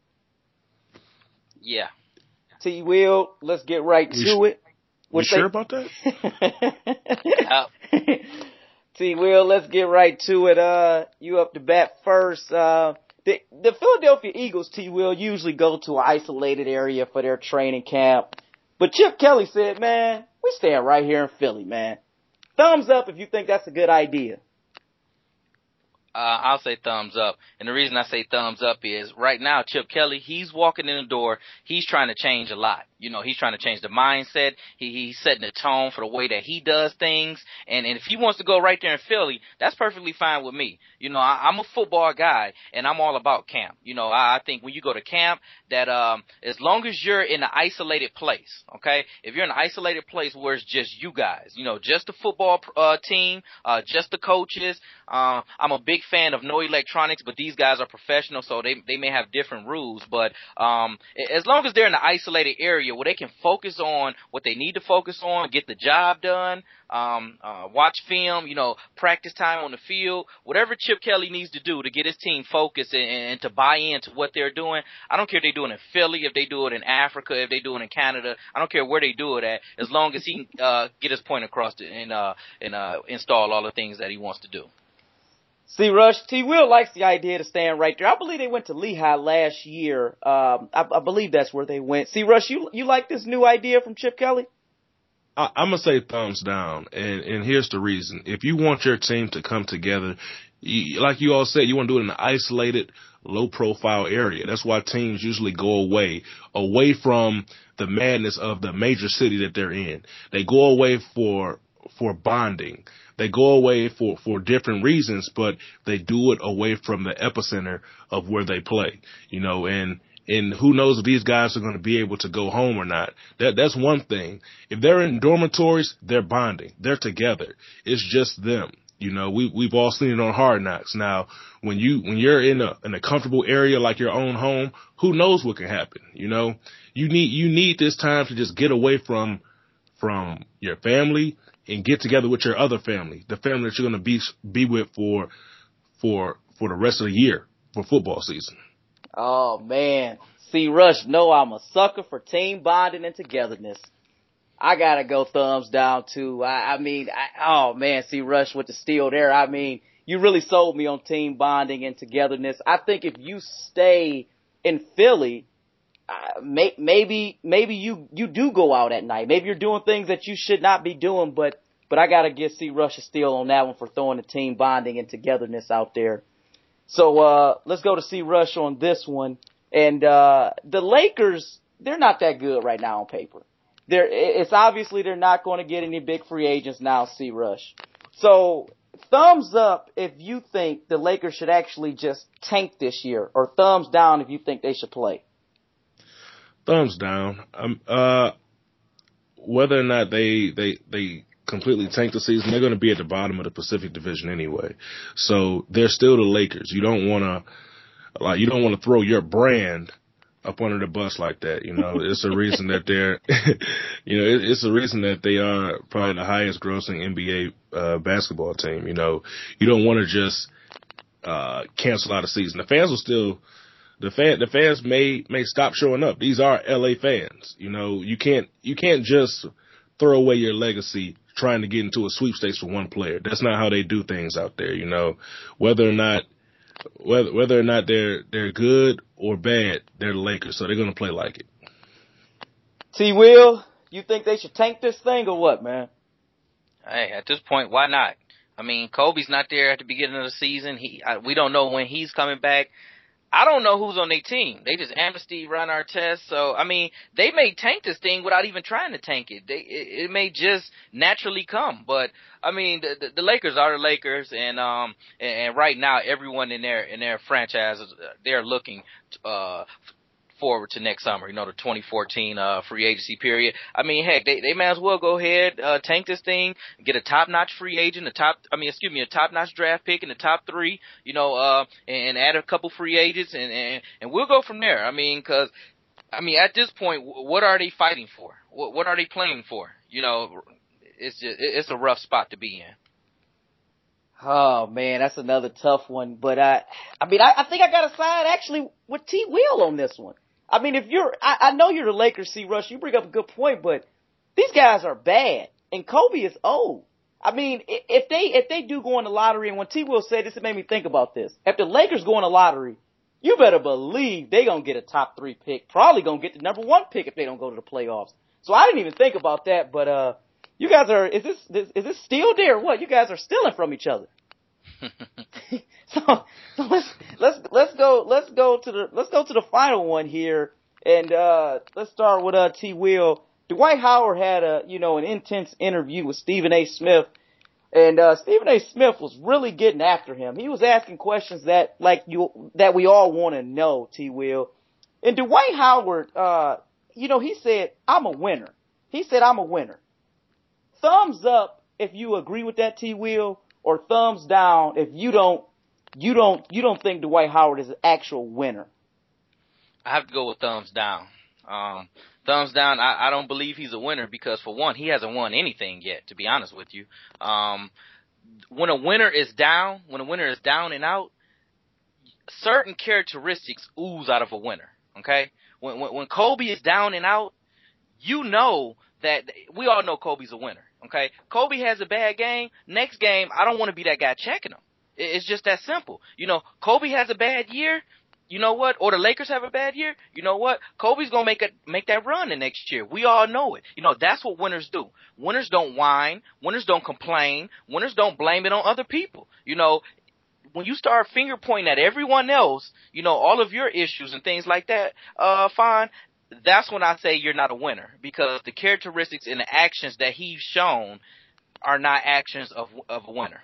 Yeah. T. Will, let's get right You to sh- it. What you sure about that? Uh, T. Will, let's get right to it. Uh you up to bat first. Uh the the Philadelphia Eagles, T. Will, usually go to an isolated area for their training camp. But Chip Kelly said, man, we staying right here in Philly, man. Thumbs up if you think that's a good idea. Uh, I'll say thumbs up. And the reason I say thumbs up is right now, Chip Kelly, he's walking in the door. He's trying to change a lot. You know, he's trying to change the mindset. He, he's setting the tone for the way that he does things. And, and if he wants to go right there in Philly, that's perfectly fine with me. You know, I, I'm a football guy, and I'm all about camp. You know, I, I think when you go to camp, that um, as long as you're in an isolated place, okay, if you're in an isolated place where it's just you guys, you know, just the football uh, team, uh, just the coaches, uh, I'm a big fan of no electronics, but these guys are professional, so they they may have different rules. But um, as long as they're in an isolated area where they can focus on what they need to focus on, get the job done, um, uh, watch film, you know, practice time on the field, whatever Chip Kelly needs to do to get his team focused and, and to buy into what they're doing. I don't care if they do it in Philly, if they do it in Africa, if they do it in Canada. I don't care where they do it at, as long as he can uh, get his point across to, and uh, and uh, install all the things that he wants to do. See, Rush, T. Will likes the idea to stand right there. I believe they went to Lehigh last year. Um, I, I believe that's where they went. See, Rush, you you like this new idea from Chip Kelly? I, I'm gonna say thumbs down, and and here's the reason. If you want your team to come together, you, like you all said, you want to do it in an isolated, low-profile area. That's why teams usually go away, away from the madness of the major city that they're in. They go away for for bonding. They go away for, for different reasons, but they do it away from the epicenter of where they play, you know, and, and who knows if these guys are going to be able to go home or not. That, that's one thing. If they're in dormitories, they're bonding. They're together. It's just them. You know, we, we've all seen it on Hard Knocks. Now, when you, when you're in a, in a comfortable area like your own home, who knows what can happen? You know, you need, you need this time to just get away from, from your family and get together with your other family, the family that you're going to be be with for for for the rest of the year for football season. Oh man, see, Rush, no, I'm a sucker for team bonding and togetherness. I gotta go thumbs down too. I, I mean, I, oh man, see, Rush with the steal there. I mean, you really sold me on team bonding and togetherness. I think if you stay in Philly, Uh, may, maybe, maybe you, you do go out at night. Maybe you're doing things that you should not be doing, but, but I gotta give C. Rush a steal on that one for throwing the team bonding and togetherness out there. So, uh, let's go to C. Rush on this one. And, uh, the Lakers, they're not that good right now on paper. they're, it's obviously they're not going to get any big free agents now, C. Rush. So, thumbs up if you think the Lakers should actually just tank this year, or thumbs down if you think they should play. Thumbs down. Um, uh, whether or not they, they, they completely tank the season, they're going to be at the bottom of the Pacific Division anyway. So they're still the Lakers. You don't want to, like, you don't want to throw your brand up under the bus like that. You know, it's a reason that they're, you know, it, it's a reason that they are probably the highest grossing N B A, uh, basketball team. You know, you don't want to just, uh, cancel out a season. The fans will still, The fan, the fans may, may stop showing up. These are L A fans. You know, you can't, you can't just throw away your legacy trying to get into a sweepstakes for one player. That's not how they do things out there. You know, whether or not, whether, whether or not they're, they're good or bad, they're the Lakers. So they're going to play like it. T. Will, you think they should tank this thing or what, man? Hey, at this point, why not? I mean, Kobe's not there at the beginning of the season. He, I, we don't know when he's coming back. I don't know who's on their team. They just amnesty Ron Artest. So, I mean, they may tank this thing without even trying to tank it. They, it, it may just naturally come. But, I mean, the, the, the Lakers are the Lakers. And, um, and, and right now, everyone in their, in their franchises, they're looking, uh, forward to next summer, you know, the twenty fourteen uh free agency period. I mean, heck, they they may as well go ahead, uh tank this thing, get a top-notch free agent, a top I mean, excuse me, a top-notch draft pick in the top three, you know, uh and, and add a couple free agents, and, and and we'll go from there. I mean, cuz I mean, at this point, what are they fighting for? What what are they playing for? You know, it's just it's a rough spot to be in. Oh man, that's another tough one. But I, I mean, I, I think I got to side actually with T. Will on this one. I mean, if you're, I, I know you're the Lakers, C. Rush. You bring up a good point, but these guys are bad, and Kobe is old. I mean, if they if they do go in the lottery, and when T. Will said this, it made me think about this. If the Lakers go in the lottery, you better believe they gonna get a top three pick. Probably gonna get the number one pick if they don't go to the playoffs. So I didn't even think about that. But uh, you guys are is this, this is this still there? Or what? You guys are stealing from each other. so so let's let's let's go let's go to the let's go to the final one here, and uh let's start with uh T. Will. Dwight Howard had a you know an intense interview with Stephen A. Smith, and uh Stephen A. Smith was really getting after him. He was asking questions that like you that we all want to know, T. Will. And Dwight Howard, uh you know he said, "I'm a winner." He said, "I'm a winner." Thumbs up if you agree with that, T. Will. Or thumbs down if you don't, you don't, you don't think Dwight Howard is an actual winner. I have to go with thumbs down. Um, thumbs down. I, I don't believe he's a winner because, for one, he hasn't won anything yet. To be honest with you, um, when a winner is down, when a winner is down and out, certain characteristics ooze out of a winner. Okay, when when, when Kobe is down and out, you know that we all know Kobe's a winner. Okay, Kobe has a bad game. Next game, I don't want to be that guy checking him. It's just that simple. You know, Kobe has a bad year. You know what? Or the Lakers have a bad year. You know what? Kobe's gonna make a make that run the next year. We all know it. You know, that's what winners do. Winners don't whine. Winners don't complain. Winners don't blame it on other people. You know, when you start finger pointing at everyone else, you know, all of your issues and things like that, uh, fine. That's when I say you're not a winner, because the characteristics and the actions that he's shown are not actions of of a winner.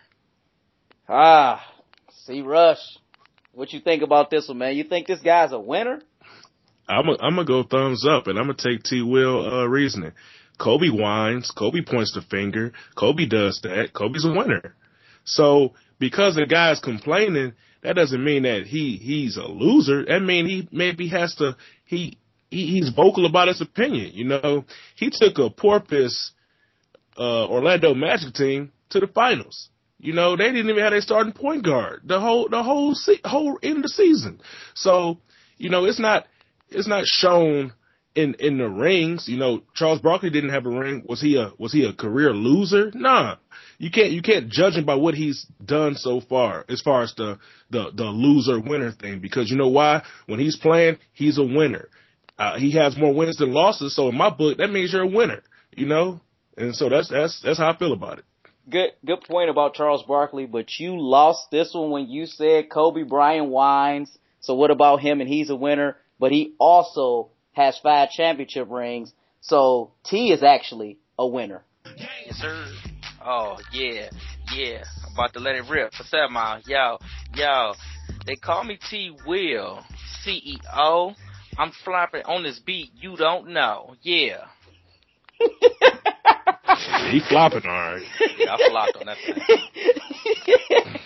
Ah, C. Rush, what you think about this one, man? You think this guy's a winner? I'm a, I'm gonna go thumbs up, and I'm gonna take T. Will uh, reasoning. Kobe whines. Kobe points the finger. Kobe does that. Kobe's a winner. So because the guy's complaining, that doesn't mean that he he's a loser. That means he maybe has to he. He's vocal about his opinion. You know, he took a porpoise uh, Orlando Magic team to the finals. You know, they didn't even have their starting point guard the whole the whole se- whole end of the season. So, you know, it's not it's not shown in in the rings. You know, Charles Barkley didn't have a ring. Was he a was he a career loser? Nah. You can't you can't judge him by what he's done so far as far as the the the loser winner thing, because you know why? When he's playing, he's a winner. Uh, he has more wins than losses, so in my book, that means you're a winner, you know? And so that's that's that's how I feel about it. Good good point about Charles Barkley, but you lost this one when you said Kobe Bryant whines. So what about him, and he's a winner, but he also has five championship rings. So T is actually a winner. Yes, sir. Oh, yeah, yeah. I'm about to let it rip for seven mile. Yo, yo. They call me T Will, C E O. I'm flopping on this beat you don't know. Yeah. He flopping, all right. Yeah, I flopped on that thing.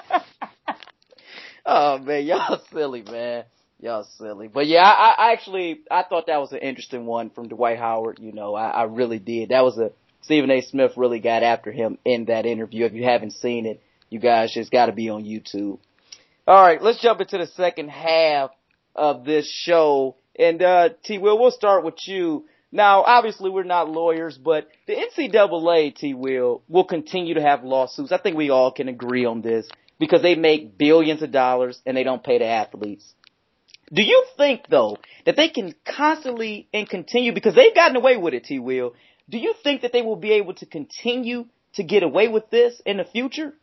Oh, man, y'all silly, man. Y'all silly. But, yeah, I, I actually, I thought that was an interesting one from Dwight Howard. You know, I, I really did. That was a, Stephen A. Smith really got after him in that interview. If you haven't seen it, you guys just got to be on YouTube. All right, let's jump into the second half of this show. And, uh, T. Will, we'll start with you. Now, obviously, we're not lawyers, but the N C double A, T. Will, will continue to have lawsuits. I think we all can agree on this because they make billions of dollars and they don't pay the athletes. Do you think, though, that they can constantly and continue, because they've gotten away with it, T. Will, do you think that they will be able to continue to get away with this in the future?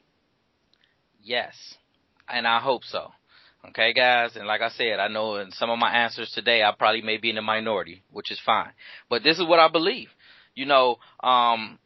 Yes, and I hope so. Okay, guys, and like I said, I know in some of my answers today, I probably may be in the minority, which is fine. But this is what I believe. You know, um,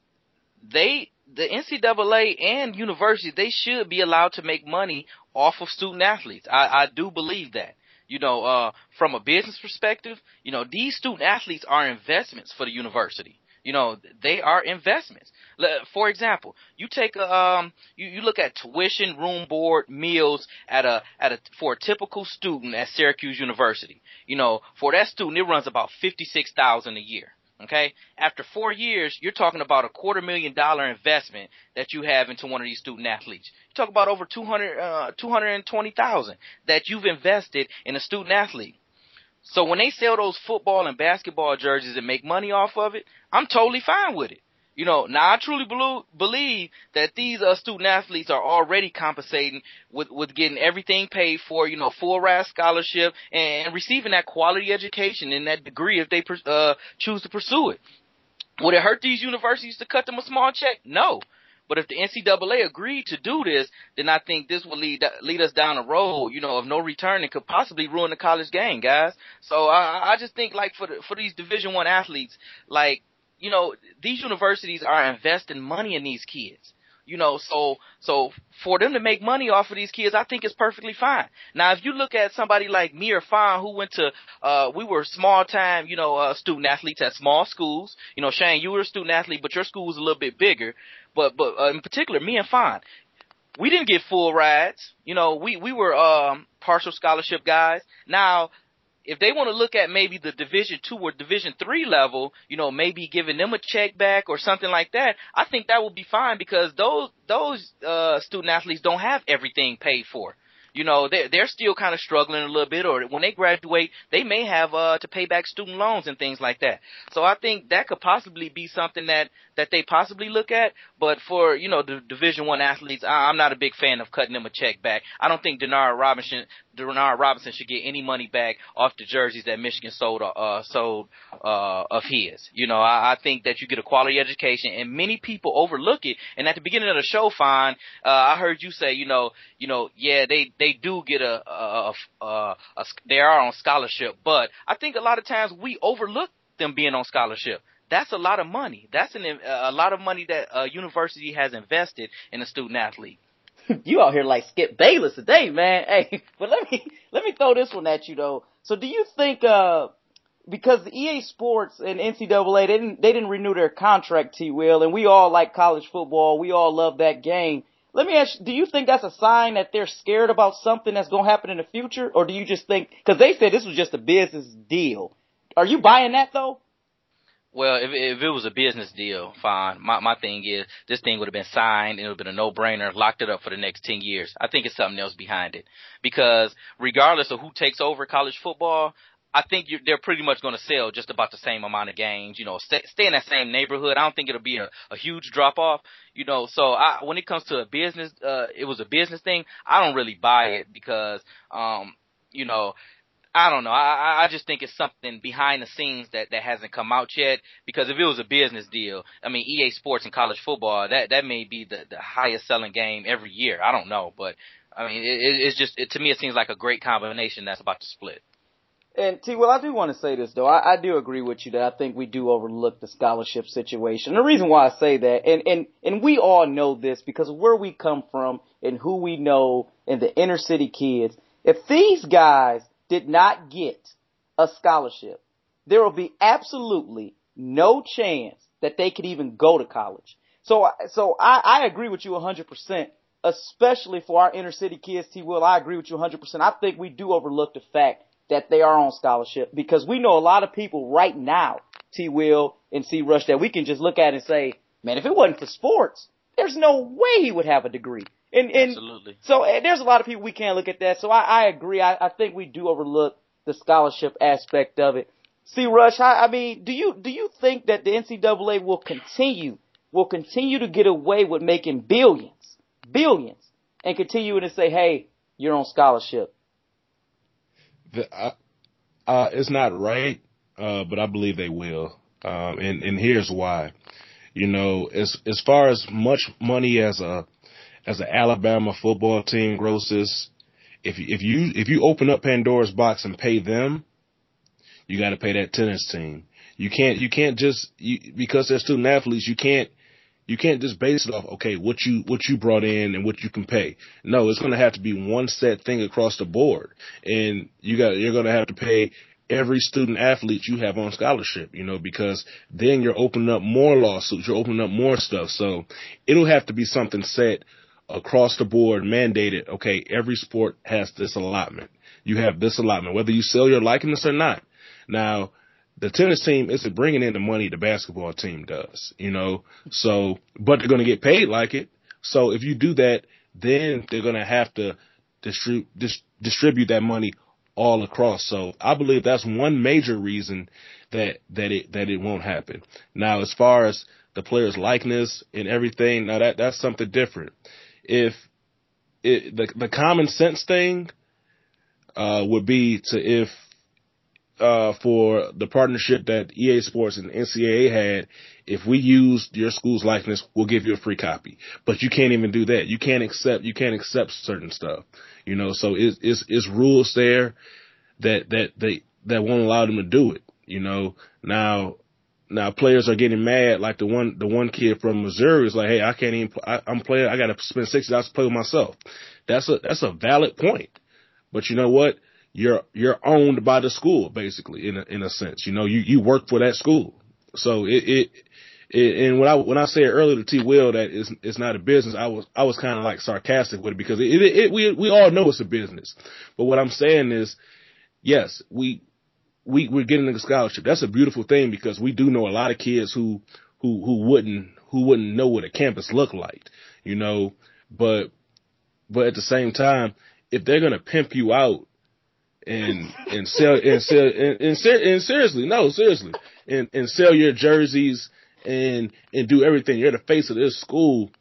they, the N C double A and universities, they should be allowed to make money off of student athletes. I, I do believe that. You know, uh, from a business perspective, you know, these student athletes are investments for the university. You know, they are investments. For example, you take a, um, you, you look at tuition, room, board, meals at a, at a, for a typical student at Syracuse University. You know, for that student, it runs about fifty-six thousand dollars a year. Okay. After four years, you're talking about a quarter million dollar investment that you have into one of these student athletes. You talk about over two hundred, uh, two hundred twenty thousand that you've invested in a student athlete. So when they sell those football and basketball jerseys and make money off of it, I'm totally fine with it. You know, now I truly believe, believe that these uh, student athletes are already compensating with, with getting everything paid for, you know, full ride scholarship and, and receiving that quality education and that degree if they uh, choose to pursue it. Would it hurt these universities to cut them a small check? No. But if the N C double A agreed to do this, then I think this will lead lead us down a road, you know, of no return and could possibly ruin the college game, guys. So I, I just think, like, for the, for these Division One athletes, like, you know, these universities are investing money in these kids. You know, so so for them to make money off of these kids, I think it's perfectly fine. Now, if you look at somebody like me or Fawn, who went to, uh, we were small time, you know, uh, student athletes at small schools. You know, Shane, you were a student athlete, but your school was a little bit bigger. But but uh, in particular, me and Fawn, we didn't get full rides. You know, we we were um, partial scholarship guys. Now, if they want to look at maybe the Division Two or Division Three level, you know, maybe giving them a check back or something like that, I think that would be fine because those those uh, student athletes don't have everything paid for. You know, they're, they're still kind of struggling a little bit, or when they graduate, they may have uh, to pay back student loans and things like that. So I think that could possibly be something that, that they possibly look at. But for, you know, the Division One athletes, I, I'm not a big fan of cutting them a check back. I don't think Denard Robinson Denard Robinson should get any money back off the jerseys that Michigan sold uh, sold uh, of his. You know, I, I think that you get a quality education, and many people overlook it. And at the beginning of the show, Fine, uh, I heard you say, you know, you know, yeah, they they do get a, a, a, a, a they are on scholarship, but I think a lot of times we overlook them being on scholarship. That's a lot of money. That's an, a lot of money that a university has invested in a student athlete. You out here like Skip Bayless today, man. Hey, but let me let me throw this one at you though. So do you think uh because E A Sports and N C double A they didn't they didn't renew their contract, T. Will, and we all like college football, we all love that game. Let me ask you, do you think that's a sign that they're scared about something that's going to happen in the future, or do you just think because they said this was just a business deal? Are you buying that though? Well, if, if it was a business deal, fine. My my thing is this thing would have been signed and it would have been a no-brainer, locked it up for the next ten years. I think it's something else behind it because regardless of who takes over college football, I think you're, they're pretty much going to sell just about the same amount of games, you know, stay, stay in that same neighborhood. I don't think it'll be a, a huge drop-off, you know. So I, when it comes to a business, uh, it was a business thing, I don't really buy it because, um, you know, I don't know. I, I just think it's something behind the scenes that, that hasn't come out yet. Because if it was a business deal, I mean, E A Sports and college football, that, that may be the, the highest selling game every year. I don't know. But, I mean, it, it's just, it, to me, it seems like a great combination that's about to split. And T, well, I do want to say this though. I, I do agree with you that I think we do overlook the scholarship situation. The reason why I say that, and and and we all know this because of where we come from and who we know and the inner city kids. If these guys did not get a scholarship, there will be absolutely no chance that they could even go to college. So, so I, I agree with you one hundred percent, especially for our inner city kids, T. Will. I agree with you one hundred percent. I think we do overlook the fact that they are on scholarship because we know a lot of people right now, T. Will and C. Rush, that we can just look at and say, man, if it wasn't for sports, there's no way he would have a degree. And, and Absolutely. So and there's a lot of people we can't look at that. So I, I agree. I, I think we do overlook the scholarship aspect of it. C. Rush, I, I mean, do you do you think that the N C double A will continue will continue to get away with making billions, billions, and continuing to say, hey, you're on scholarship? The, uh, uh, it's not right, uh, but I believe they will. Um, and, and here's why. You know, as as far as much money as a as an Alabama football team grosses, if if you if you open up Pandora's box and pay them, you got to pay that tennis team. You can't you can't just you, because they're student athletes. You can't you can't just base it off okay what you what you brought in and what you can pay. No, it's going to have to be one set thing across the board, and you got you're going to have to pay every student athlete you have on scholarship, you know, because then you're opening up more lawsuits, you're opening up more stuff. So it'll have to be something set across the board, mandated. Okay, every sport has this allotment. You have this allotment, whether you sell your likeness or not. Now, the tennis team isn't bringing in the money the basketball team does, you know, so, but they're going to get paid like it. So if you do that, then they're going to have to distri- dis- distribute that money all across. So I believe that's one major reason that, that it, that it won't happen. Now, as far as the player's likeness and everything, now that, that's something different. If it, the, the common sense thing, uh, would be to if, Uh, for the partnership that E A Sports and N C double A had, if we used your school's likeness, we'll give you a free copy. But you can't even do that. You can't accept, you can't accept certain stuff, you know, so it's, it's, it's rules there that, that they, that won't allow them to do it, you know. Now, now players are getting mad, like the one, the one kid from Missouri is like, hey, I can't even, I, I'm playing, I got to spend sixty dollars to play with myself. That's a, that's a valid point. But you know what? You're, you're owned by the school, basically, in a, in a sense. You know, you, you work for that school. So it, it, it and when I, when I said earlier to T. Will that it's, it's not a business, I was, I was kind of like sarcastic with it because it, it, it, we, we all know it's a business. But what I'm saying is, yes, we, we, we're getting a scholarship. That's a beautiful thing because we do know a lot of kids who, who, who wouldn't, who wouldn't know what a campus looked like, you know, but, but at the same time, if they're going to pimp you out, and and sell and sell and, and, and seriously, no, seriously, and and sell your jerseys and and do everything. You're the face of this school.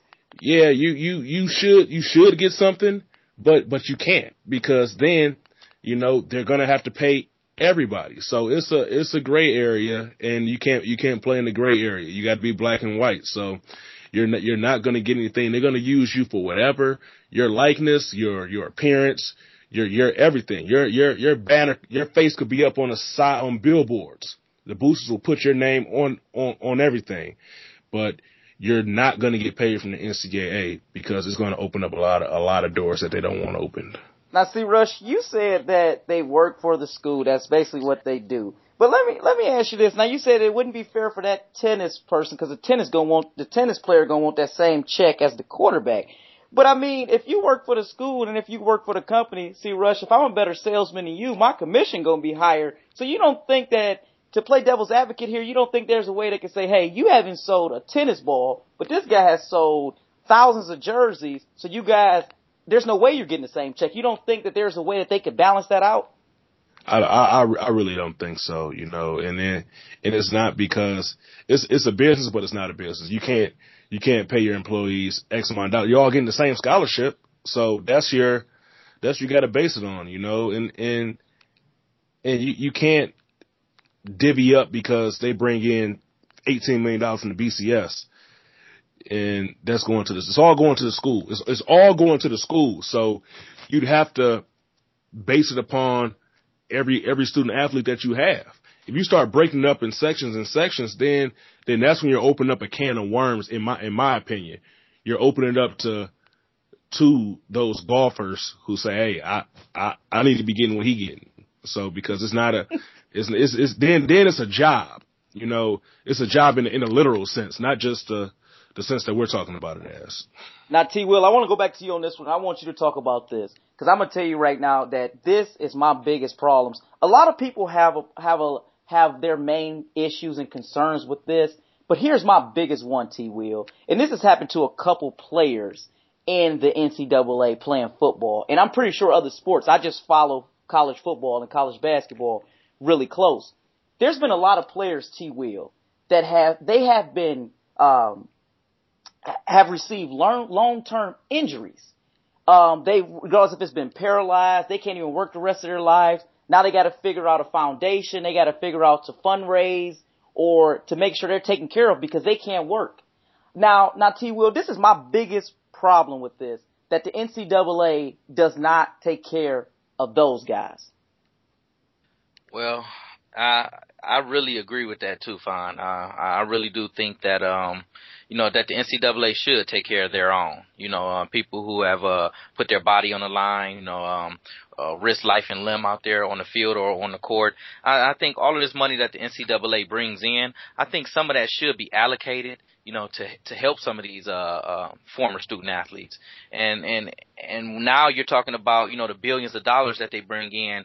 Yeah, you you you should you should get something, but but you can't because then you know they're gonna have to pay everybody. So it's a it's a gray area, and you can't you can't play in the gray area. You got to be black and white. So you're not, you're not gonna get anything. They're gonna use you for whatever, your likeness, your your appearance. Your, your everything, your, your, your banner, your face could be up on a side on billboards. The boosters will put your name on, on, on everything, but you're not going to get paid from the N C double A because it's going to open up a lot of, a lot of doors that they don't want opened. Now, see, Rush, you said that they work for the school. That's basically what they do. But let me, let me ask you this. Now, you said it wouldn't be fair for that tennis person because the tennis gonna want, the tennis player gonna want that same check as the quarterback. But I mean, if you work for the school and if you work for the company, see, Rush, if I'm a better salesman than you, my commission gonna be higher. So you don't think that, to play devil's advocate here, you don't think there's a way they can say, hey, you haven't sold a tennis ball, but this guy has sold thousands of jerseys, so you guys, there's no way you're getting the same check. You don't think that there's a way that they could balance that out? I, I, I really don't think so, you know, and then, and it's not because it's, it's a business, but it's not a business. You can't, you can't pay your employees X amount of dollars. You're all getting the same scholarship. So that's your, that's, you got to base it on, you know, and, and, and you, you can't divvy up because they bring in eighteen million dollars from the B C S and that's going to this. It's all going to the school. It's, it's all going to the school. So you'd have to base it upon every every student athlete that you have. If you start breaking it up in sections and sections, then then that's when you're opening up a can of worms. In my in my opinion, you're opening it up to to those golfers who say, "Hey, I I, I need to be getting what he getting." So because it's not a it's it's, it's then then it's a job. You know, it's a job in in a literal sense, not just the the sense that we're talking about it as. Now, T. Will, I want to go back to you on this one. I want you to talk about this because I'm gonna tell you right now that this is my biggest problems. A lot of people have a, have a have their main issues and concerns with this, but here's my biggest one, T. Will, and this has happened to a couple players in the N C double A playing football, and I'm pretty sure other sports. I just follow college football and college basketball really close. There's been a lot of players, T. Will, that have they have been um, have received long long term injuries. Um, they, regardless if it's been paralyzed, they can't even work the rest of their lives. Now they got to figure out a foundation. They got to figure out to fundraise or to make sure they're taken care of because they can't work. Now, now T. Will, this is my biggest problem with this, that the N C double A does not take care of those guys. Well, I I really agree with that too, Fon. Uh, I really do think that um, you know, that the N C double A should take care of their own. You know, uh, people who have uh put their body on the line, you know, um, uh, risk life and limb out there on the field or on the court. I, I think all of this money that the N C double A brings in, I think some of that should be allocated, you know, to to help some of these uh, uh former student athletes. And and and now you're talking about, you know, the billions of dollars that they bring in.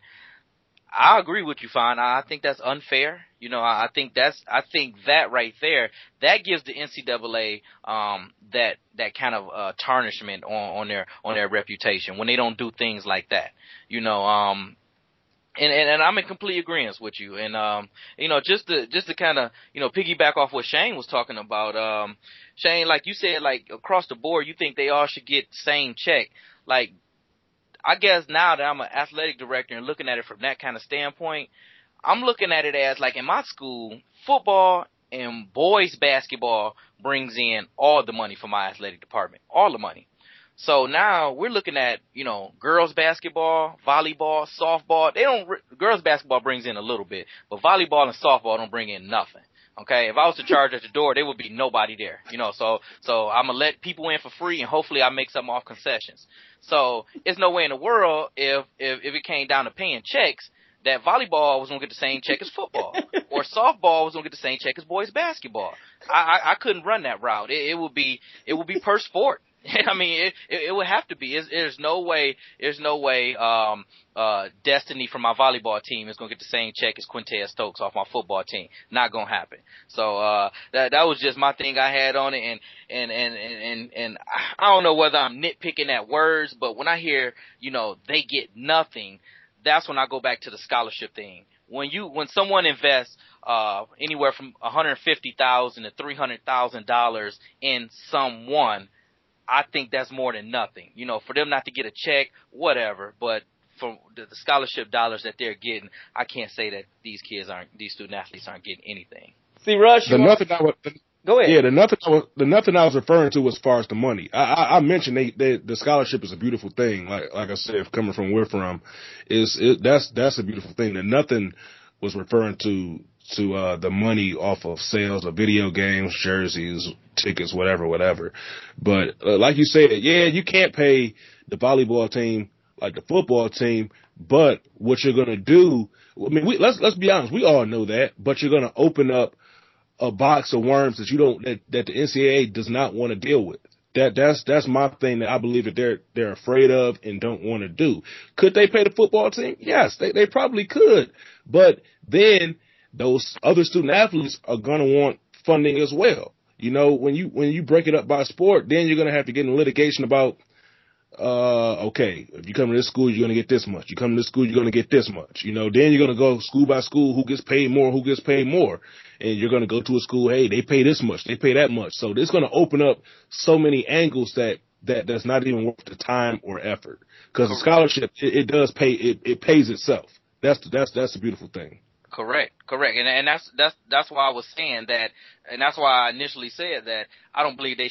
I agree with you, Fon. I think that's unfair. You know, I think that's, I think that right there, that gives the N C double A, um, that, that kind of, uh, tarnishment on, on their, on their reputation when they don't do things like that. You know, um, and, and, and I'm in complete agreement with you. And, um, you know, just to, just to kind of, you know, piggyback off what Shane was talking about, um, Shane, like you said, like across the board, you think they all should get the same check. Like, I guess now that I'm an athletic director and looking at it from that kind of standpoint, I'm looking at it as like in my school, football and boys basketball brings in all the money for my athletic department, all the money. So now we're looking at, you know, girls basketball, volleyball, softball. They don't, girls basketball brings in a little bit, but volleyball and softball don't bring in nothing. Okay, if I was to charge at the door, there would be nobody there, you know, so, so I'm gonna let people in for free and hopefully I make something off concessions. So it's no way in the world if, if, if it came down to paying checks that volleyball was gonna get the same check as football or softball was gonna get the same check as boys basketball. I, I, I couldn't run that route. It, it would be, it would be per sport. I mean, it, it, it would have to be. It's, there's no way, there's no way, um, uh, Destiny from my volleyball team is going to get the same check as Quintez Stokes off my football team. Not going to happen. So, uh, that, that was just my thing I had on it. And, and, and, and, and, and I don't know whether I'm nitpicking at words, but when I hear, you know, they get nothing, that's when I go back to the scholarship thing. When you, when someone invests, uh, anywhere from one hundred fifty thousand dollars to three hundred thousand dollars in someone, I think that's more than nothing. You know, for them not to get a check, whatever, but for the, the scholarship dollars that they're getting, I can't say that these kids aren't, these student athletes aren't getting anything. See, Rush, the nothing I was, the, go ahead. Yeah, the nothing I was, the nothing I was referring to as far as the money. I, I, I mentioned they, they, the scholarship is a beautiful thing. Like, like I said, coming from where from, is it, that's that's a beautiful thing. The nothing was referring to to uh the money off of sales of video games, jerseys, tickets, whatever, whatever. But uh, like you said, yeah, you can't pay the volleyball team like the football team, but what you're gonna do, I mean, we, let's let's be honest, we all know that, but you're gonna open up a box of worms that you don't that, that the N C double A does not want to deal with. That that's that's my thing that I believe that they're they're afraid of and don't want to do. Could they pay the football team? Yes, they they probably could, but then those other student athletes are going to want funding as well. You know, when you, when you break it up by sport, then you're going to have to get in litigation about, uh, okay, if you come to this school, you're going to get this much. You come to this school, you're going to get this much. You know, then you're going to go school by school, who gets paid more, who gets paid more. And you're going to go to a school, hey, they pay this much, they pay that much. So it's going to open up so many angles that, that that's not even worth the time or effort. Because a scholarship, it, it does pay, it, it pays itself. That's, that's, that's the beautiful thing. Correct, correct, and and that's that's that's why I was saying that, and that's why I initially said that I don't believe they should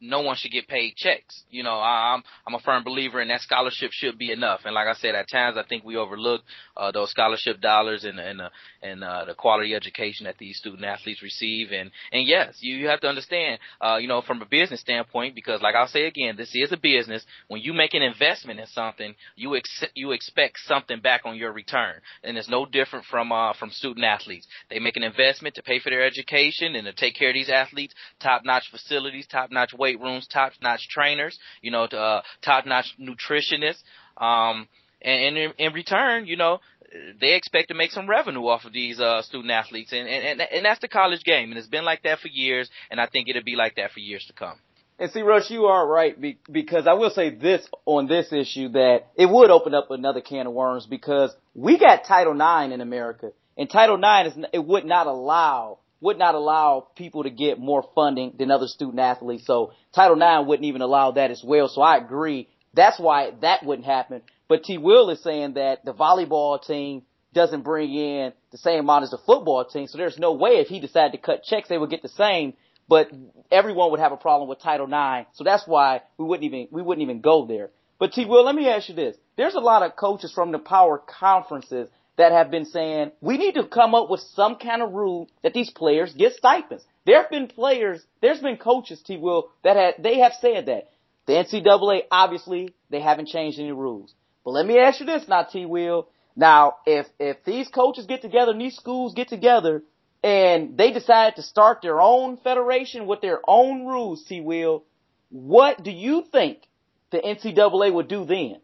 no one should get paid checks. You know, I'm I'm a firm believer in that scholarship should be enough. And like I said, at times I think we overlook uh, those scholarship dollars and and uh, and uh, the quality education that these student athletes receive. And and yes, you, you have to understand, uh, you know, from a business standpoint, because like I'll say again, this is a business. When you make an investment in something, you ex- you expect something back on your return, and it's no different from uh, from student athletes. They make an investment to pay for their education and to take care of these athletes, top-notch facilities, top-notch weight rooms, top-notch trainers, you know, to, uh, top-notch nutritionists. Um, and, and in, in return, you know, they expect to make some revenue off of these uh, student athletes. And, and, and that's the college game. And it's been like that for years, and I think it'll be like that for years to come. And see, Rush, you are right, because I will say this on this issue, that it would open up another can of worms, because we got Title nine in America. And Title nine, is it would not allow would not allow people to get more funding than other student athletes. So Title nine wouldn't even allow that as well. So I agree. That's why that wouldn't happen. But T. Will is saying that the volleyball team doesn't bring in the same amount as the football team. So there's no way if he decided to cut checks, they would get the same. But everyone would have a problem with Title nine. So that's why we wouldn't even, we wouldn't even go there. But T. Will, let me ask you this. There's a lot of coaches from the power conferences that have been saying we need to come up with some kind of rule that these players get stipends. There have been players, there's been coaches, T. Will, that had, they have said that. The N C double A, obviously, they haven't changed any rules. But let me ask you this now, T. Will. Now, if, if these coaches get together and these schools get together and they decide to start their own federation with their own rules, T. Will, what do you think the N C double A would do then?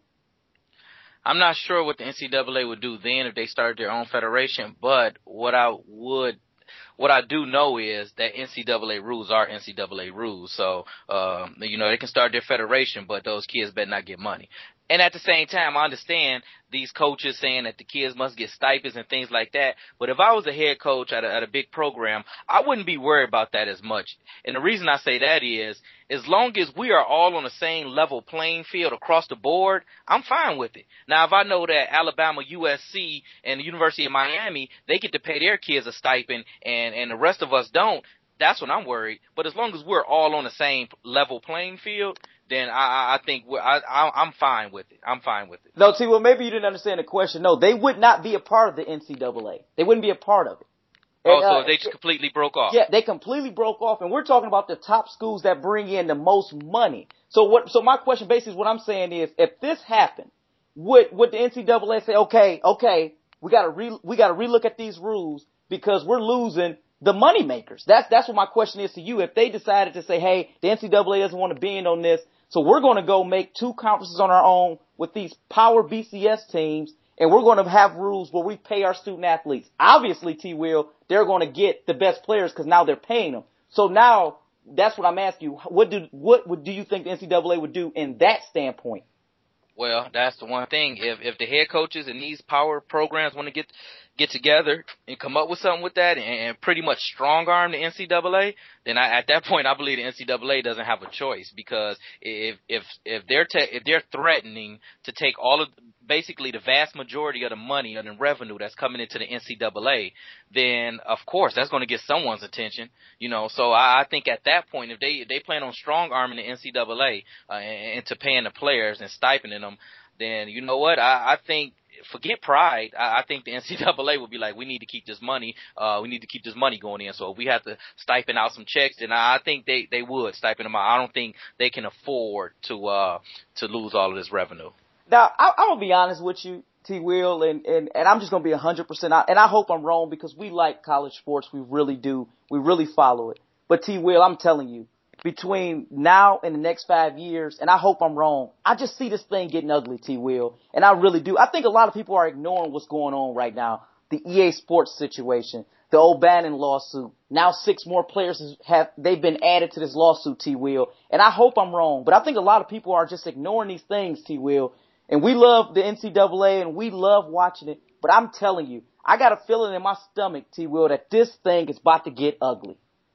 I'm not sure what the N C double A would do then if they started their own federation, but what I would, what I do know is that N C double A rules are N C double A rules. So, um, you know, they can start their federation, but those kids better not get money. And at the same time, I understand these coaches saying that the kids must get stipends and things like that. But if I was a head coach at a, at a big program, I wouldn't be worried about that as much. And the reason I say that is, as long as we are all on the same level playing field across the board, I'm fine with it. Now, if I know that Alabama, U S C, and the University of Miami, they get to pay their kids a stipend and, and the rest of us don't, that's when I'm worried. But as long as we're all on the same level playing field, then I, I think we're, I, I, I'm fine with it. I'm fine with it. No, T. Well, maybe you didn't understand the question. No, they would not be a part of the N C double A. They wouldn't be a part of it. And, oh, so uh, they just completely broke off. Yeah, they completely broke off, and we're talking about the top schools that bring in the most money. So what? So my question, basically, is what I'm saying is, if this happened, would would the N C double A say, okay, okay, we got to re we got to relook at these rules because we're losing the money makers? That's that's what my question is to you. If they decided to say, hey, the N C double A doesn't want to be in on this, so we're going to go make two conferences on our own with these power B C S teams, and we're going to have rules where we pay our student athletes. Obviously, T. Will, they're going to get the best players because now they're paying them. So now that's what I'm asking you. What do what would do you think the N C double A would do in that standpoint? Well, that's the one thing. If if the head coaches in these power programs want to get get together and come up with something with that and, and pretty much strong arm the N C double A, then I, at that point I believe the N C double A doesn't have a choice, because if if if they're te- if they're threatening to take all of basically the vast majority of the money and the revenue that's coming into the N C double A, then of course that's going to get someone's attention, you know. So I, I think at that point, if they if they plan on strong arming the N C double A uh, and, and to paying the players and stipending them, then you know what, I, I think. Forget pride. I, I think the N C double A would be like, we need to keep this money. Uh, we need to keep this money going in. So if we have to stipend out some checks, then I, I think they, they would stipend them out. I don't think they can afford to uh to lose all of this revenue. Now, I, I'm gonna be honest with you, T. Will, and and and I'm just gonna be one hundred percent out. And I hope I'm wrong, because we like college sports. We really do. We really follow it. But T. Will, I'm telling you, between now and the next five years, and I hope I'm wrong, I just see this thing getting ugly, T. Will, and I really do. I think a lot of people are ignoring what's going on right now. The E A Sports situation, the O'Bannon lawsuit. Now six more players have, they've been added to this lawsuit, T. Will, and I hope I'm wrong, but I think a lot of people are just ignoring these things, T. Will, and we love the N C double A and we love watching it, but I'm telling you, I got a feeling in my stomach, T. Will, that this thing is about to get ugly.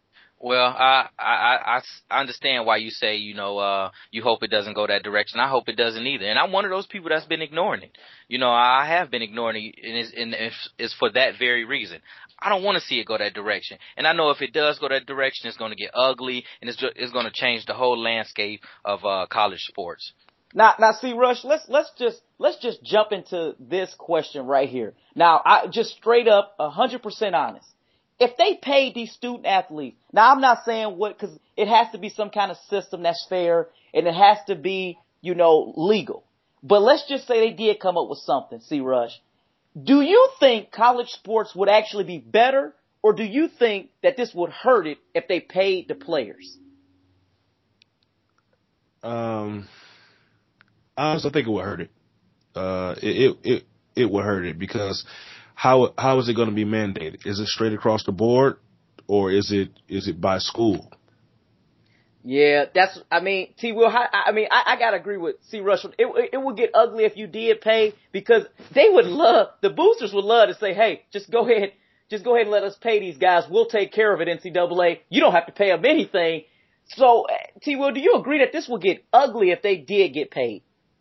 Well, I, I, I, I understand why you say, you know, uh, you hope it doesn't go that direction. I hope it doesn't either. And I'm one of those people that's been ignoring it. You know, I have been ignoring it, and it's, and it's, it's for that very reason. I don't want to see it go that direction. And I know if it does go that direction, it's going to get ugly, and it's, it's going to change the whole landscape of, uh, college sports. Now, now, see, Rush, let's, let's just, let's just jump into this question right here. Now, I just straight up, a hundred percent honest. If they paid these student athletes, now I'm not saying what, cause it has to be some kind of system that's fair and it has to be, you know, legal. But let's just say they did come up with something, see, Rush. Do you think college sports would actually be better, or do you think that this would hurt it if they paid the players? Um, I also think it would hurt it. Uh, it, it, it, it would hurt it because How how is it going to be mandated? Is it straight across the board, or is it is it by school? Yeah, that's. I mean, T. Will. I, I mean, I, I gotta agree with C. Rush. It, it it would get ugly if you did pay, because they would love, the boosters would love to say, hey, just go ahead, just go ahead and let us pay these guys. We'll take care of it, N C double A. You don't have to pay them anything. So, T. Will, do you agree that this would get ugly if they did get paid?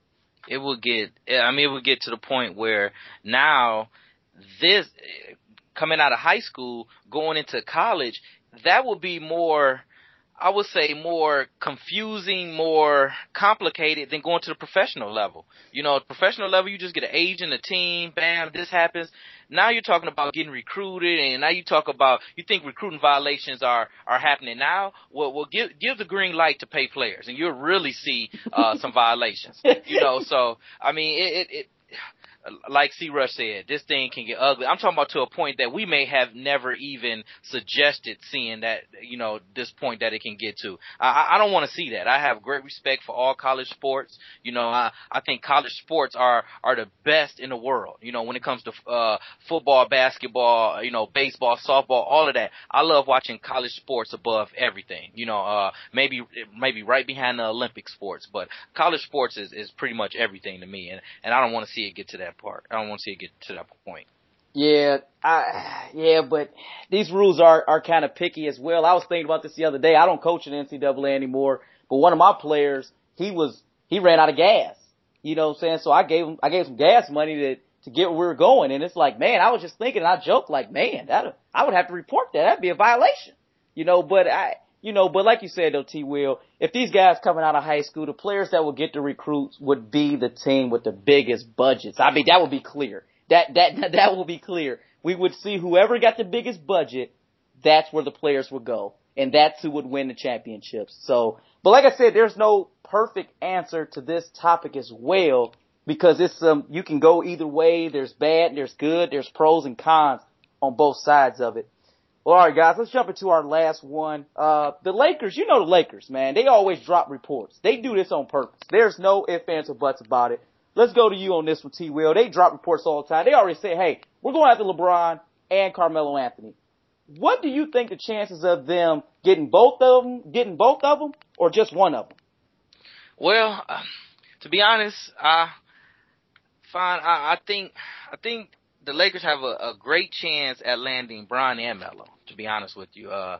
It would get. I mean, it would get to the point where now, this, coming out of high school, going into college, that would be more, I would say, more confusing, more complicated than going to the professional level. You know, professional level, you just get an agent, a team, bam, this happens. Now you're talking about getting recruited, and now you talk about, you think recruiting violations are, are happening now? Well, well give, give the green light to pay players, and you'll really see, uh, some violations. You know, so, I mean, it, it, it like C. Rush said, this thing can get ugly. I'm talking about to a point that we may have never even suggested seeing that, you know, this point that it can get to. I, I don't want to see that. I have great respect for all college sports. You know, I, I think college sports are, are the best in the world. You know, when it comes to, uh, football, basketball, you know, baseball, softball, all of that. I love watching college sports above everything. You know, uh, maybe, maybe right behind the Olympic sports, but college sports is, is pretty much everything to me. And, and I don't want to see it get to that part. I don't want to see it get to that point. Yeah, I, yeah, but these rules are, are kind of picky as well. I was thinking about this the other day. I don't coach in N C double A anymore, but one of my players, he was, he ran out of gas. You know what I'm saying? So I gave him, I gave some gas money to, to get where we were going. And it's like, man, I was just thinking, and I joked like, man, that, I would have to report that. That'd be a violation. You know, but I, you know, but like you said though, T. Will, if these guys coming out of high school, the players that would get the recruits would be the team with the biggest budgets. I mean, that would be clear. That, that, that will be clear. We would see whoever got the biggest budget, that's where the players would go. And that's who would win the championships. So, but like I said, there's no perfect answer to this topic as well, because it's, um, you can go either way. There's bad, there's good, there's pros and cons on both sides of it. Well, all right, guys, let's jump into our last one. Uh, the Lakers, you know the Lakers, man. They always drop reports. They do this on purpose. There's no ifs, ands, or buts about it. Let's go to you on this one, T. Will. They drop reports all the time. They already say, hey, we're going after LeBron and Carmelo Anthony. What do you think the chances of them getting both of them, getting both of them, or just one of them? Well, uh, to be honest, I fine. I, I think, I think the Lakers have a, a great chance at landing Bron and Melo. To be honest with you, uh,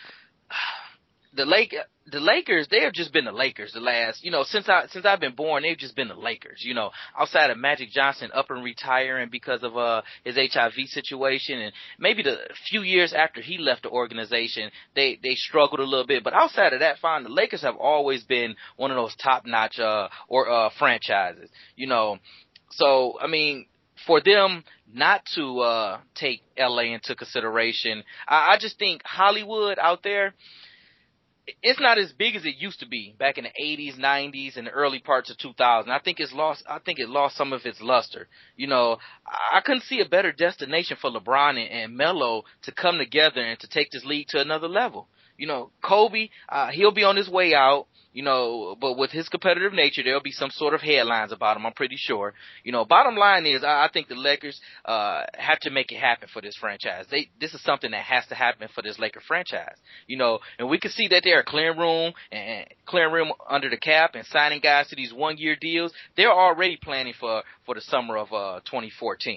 the Lake, the Lakers, they have just been the Lakers the last, you know, since I since I've been born, they've just been the Lakers. You know, outside of Magic Johnson up and retiring because of uh his H I V situation, and maybe the few years after he left the organization, they they struggled a little bit. But outside of that, fine, the Lakers have always been one of those top notch uh or uh franchises. You know, so I mean, for them not to uh take L A into consideration, I, I just think Hollywood out there, it's not as big as it used to be back in the eighties, nineties, and the early parts of two thousand. I think it's lost. I think it lost some of its luster. You know, I couldn't see a better destination for LeBron and, and Melo to come together and to take this league to another level. You know, Kobe, uh, he'll be on his way out. You know, but with his competitive nature, there'll be some sort of headlines about him, I'm pretty sure. You know, bottom line is, I, I think the Lakers uh have to make it happen for this franchise. They This is something that has to happen for this Laker franchise. You know, and we can see that they're clearing room and clearing room under the cap and signing guys to these one-year deals. They're already planning for, for the summer of uh twenty fourteen.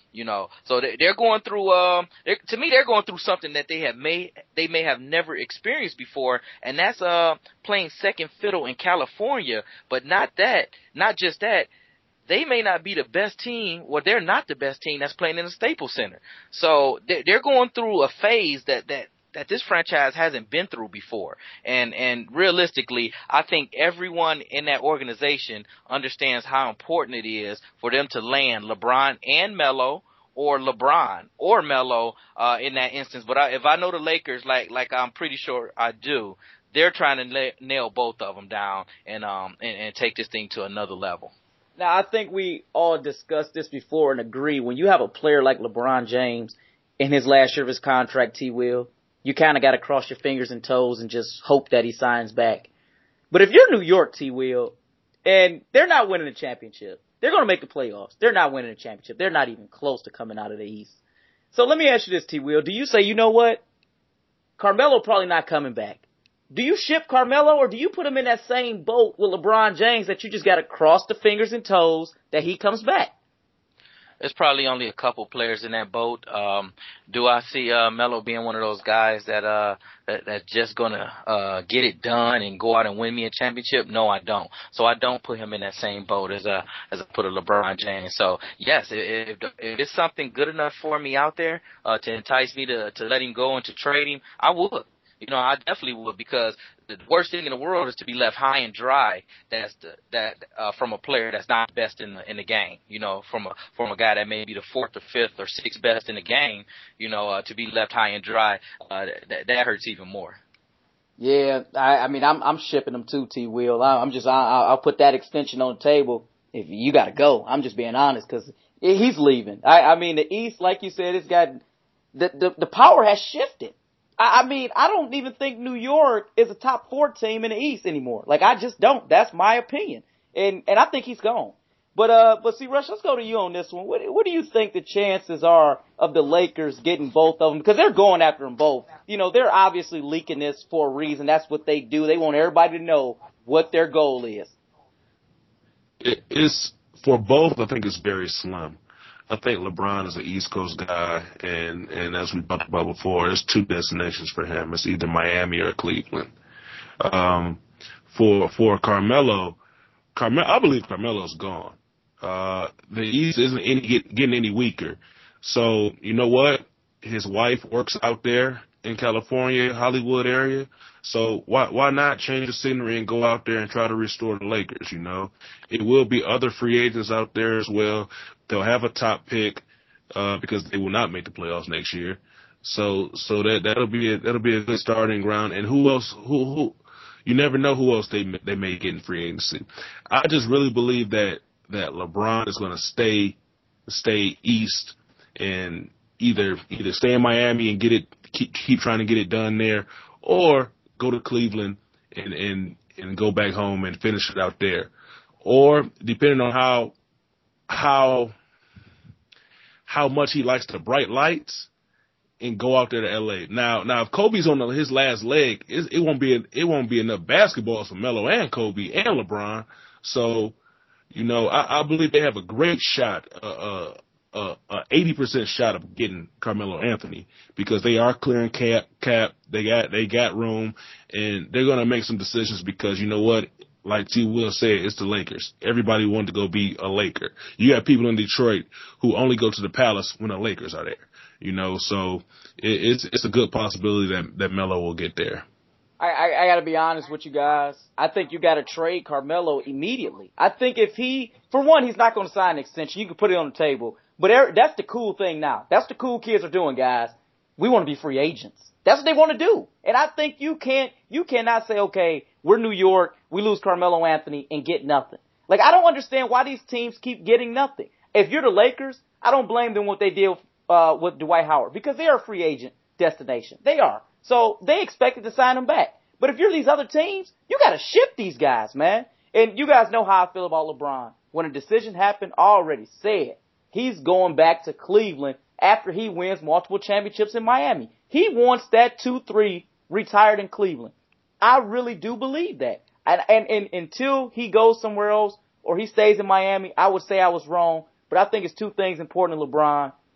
You know, so they're going through. Um, to me, they're going through something that they have may they may have never experienced before, and that's uh playing second fiddle in California. But not that, not just that. They may not be the best team, or they're not the best team that's playing in the Staples Center. So they're going through a phase that that. that this franchise hasn't been through before. And and realistically, I think everyone in that organization understands how important it is for them to land LeBron and Melo, or LeBron or Melo uh, in that instance. But I, if I know the Lakers, like like I'm pretty sure I do, they're trying to la- nail both of them down and um and, and take this thing to another level. Now, I think we all discussed this before and agree. When you have a player like LeBron James in his last year of his contract, T. Will, you kind of got to cross your fingers and toes and just hope that he signs back. But if you're New York, T. Will, and they're not winning a championship, they're going to make the playoffs. They're not winning a championship. They're not even close to coming out of the East. So let me ask you this, T. Will. Do you say, you know what? Carmelo probably not coming back. Do you ship Carmelo, or do you put him in that same boat with LeBron James that you just got to cross the fingers and toes that he comes back? There's probably only a couple players in that boat. Um, do I see uh, Melo being one of those guys that uh that, that's just gonna uh get it done and go out and win me a championship? No, I don't. So I don't put him in that same boat as a as I put a LeBron James. So yes, if, if, if it's something good enough for me out there uh, to entice me to to let him go and to trade him, I would. You know, I definitely would, because the worst thing in the world is to be left high and dry. That's the, that uh, from a player that's not best in the in the game. You know, from a from a guy that may be the fourth or fifth or sixth best in the game. You know, uh, to be left high and dry, uh, that that hurts even more. Yeah, I, I mean, I'm I'm shipping them too, T. Will. I, I'm just I, I'll put that extension on the table. If you got to go, I'm just being honest, because he's leaving. I, I mean, the East, like you said, it's got the the, the power has shifted. I mean, I don't even think New York is a top four team in the East anymore. Like, I just don't. That's my opinion. And and I think he's gone. But, uh, but see, Rush, let's go to you on this one. What, what do you think the chances are of the Lakers getting both of them? Because they're going after them both. You know, they're obviously leaking this for a reason. That's what they do. They want everybody to know what their goal is. It is, for both, I think it's very slim. I think LeBron is an East Coast guy, and, and as we talked about before, there's two destinations for him. It's either Miami or Cleveland. Um, for for Carmelo, Carmelo, I believe Carmelo's gone. Uh, the East isn't any, get, getting any weaker. So, you know what? His wife works out there in California, Hollywood area. So why why not change the scenery and go out there and try to restore the Lakers, you know? It will be other free agents out there as well. They'll have a top pick, uh, because they will not make the playoffs next year. So so that that'll be a, that'll be a good starting ground. And who else who who you never know who else they they may get in free agency. I just really believe that that LeBron is going to stay stay east and either either stay in Miami and get it keep keep trying to get it done there, or go to Cleveland and, and, and go back home and finish it out there. Or depending on how, how, how much he likes the bright lights, and go out there to L A. Now, now if Kobe's on his last leg, it, it won't be, it won't be enough basketballs for Melo and Kobe and LeBron. So, you know, I, I believe they have a great shot, uh, uh, Uh, a eighty percent shot of getting Carmelo Anthony, because they are clearing cap, cap. They got, they got room, and they're going to make some decisions because, you know what, like T. Will said, it's the Lakers. Everybody wanted to go be a Laker. You have people in Detroit who only go to the Palace when the Lakers are there, you know, so it, it's, it's a good possibility that, that Melo will get there. I, I, I got to be honest with you guys. I think you got to trade Carmelo immediately. I think if he, for one, he's not going to sign an extension. You can put it on the table. But that's the cool thing now. That's the cool kids are doing, guys. We want to be free agents. That's what they want to do. And I think you can't, you cannot say, okay, we're New York, we lose Carmelo Anthony and get nothing. Like, I don't understand why these teams keep getting nothing. If you're the Lakers, I don't blame them what they did uh, with Dwight Howard, because they are a free agent destination. They are. So they expected to sign him back. But if you're these other teams, you got to ship these guys, man. And you guys know how I feel about LeBron. When a decision happened, I already said he's going back to Cleveland after he wins multiple championships in Miami. He wants that two three retired in Cleveland. I really do believe that. And, and, and until he goes somewhere else or he stays in Miami, I would say I was wrong. But I think it's two things important to LeBron.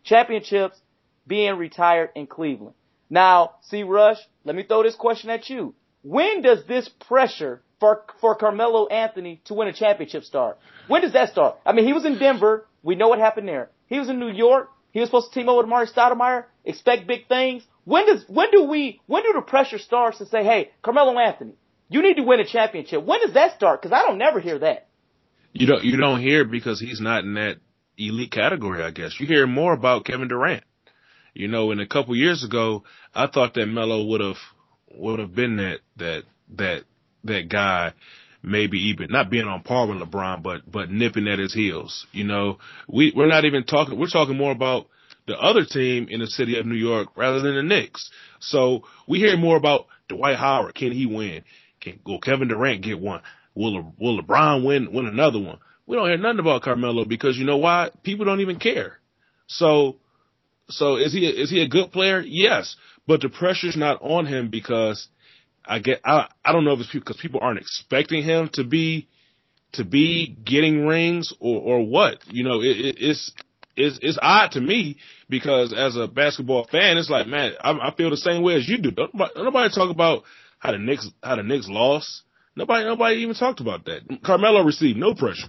championships being retired in Cleveland. Now, C. Rush, let me throw this question at you. When does this pressure for for Carmelo Anthony to win a championship start? When does that start? I mean, he was in Denver. We know what happened there. He was in New York. He was supposed to team up with Amar'e Stoudemire. Expect big things. When does when do we when do the pressure starts to say, hey, Carmelo Anthony, you need to win a championship? When does that start? Because I don't never hear that. You don't you don't hear it because he's not in that elite category, I guess. You hear more about Kevin Durant. You know, and a couple years ago, I thought that Melo would have would have been that that that that guy, maybe even not being on par with LeBron, but but nipping at his heels. You know, we we're not even talking. We're talking more about the other team in the city of New York rather than the Knicks. So we hear more about Dwight Howard. Can he win? Can will Kevin Durant get one? Will Le, will LeBron win win another one? We don't hear nothing about Carmelo because you know why? People don't even care. So. So is he a, is he a good player? Yes, but the pressure's not on him because I get I I don't know if it's because people aren't expecting him to be to be getting rings or or what. You know, it, it, it's it's it's odd to me because as a basketball fan, it's like, man, I, I feel the same way as you do. Don't nobody, don't nobody talk about how the Knicks how the Knicks lost. Nobody nobody even talked about that. Carmelo received no pressure.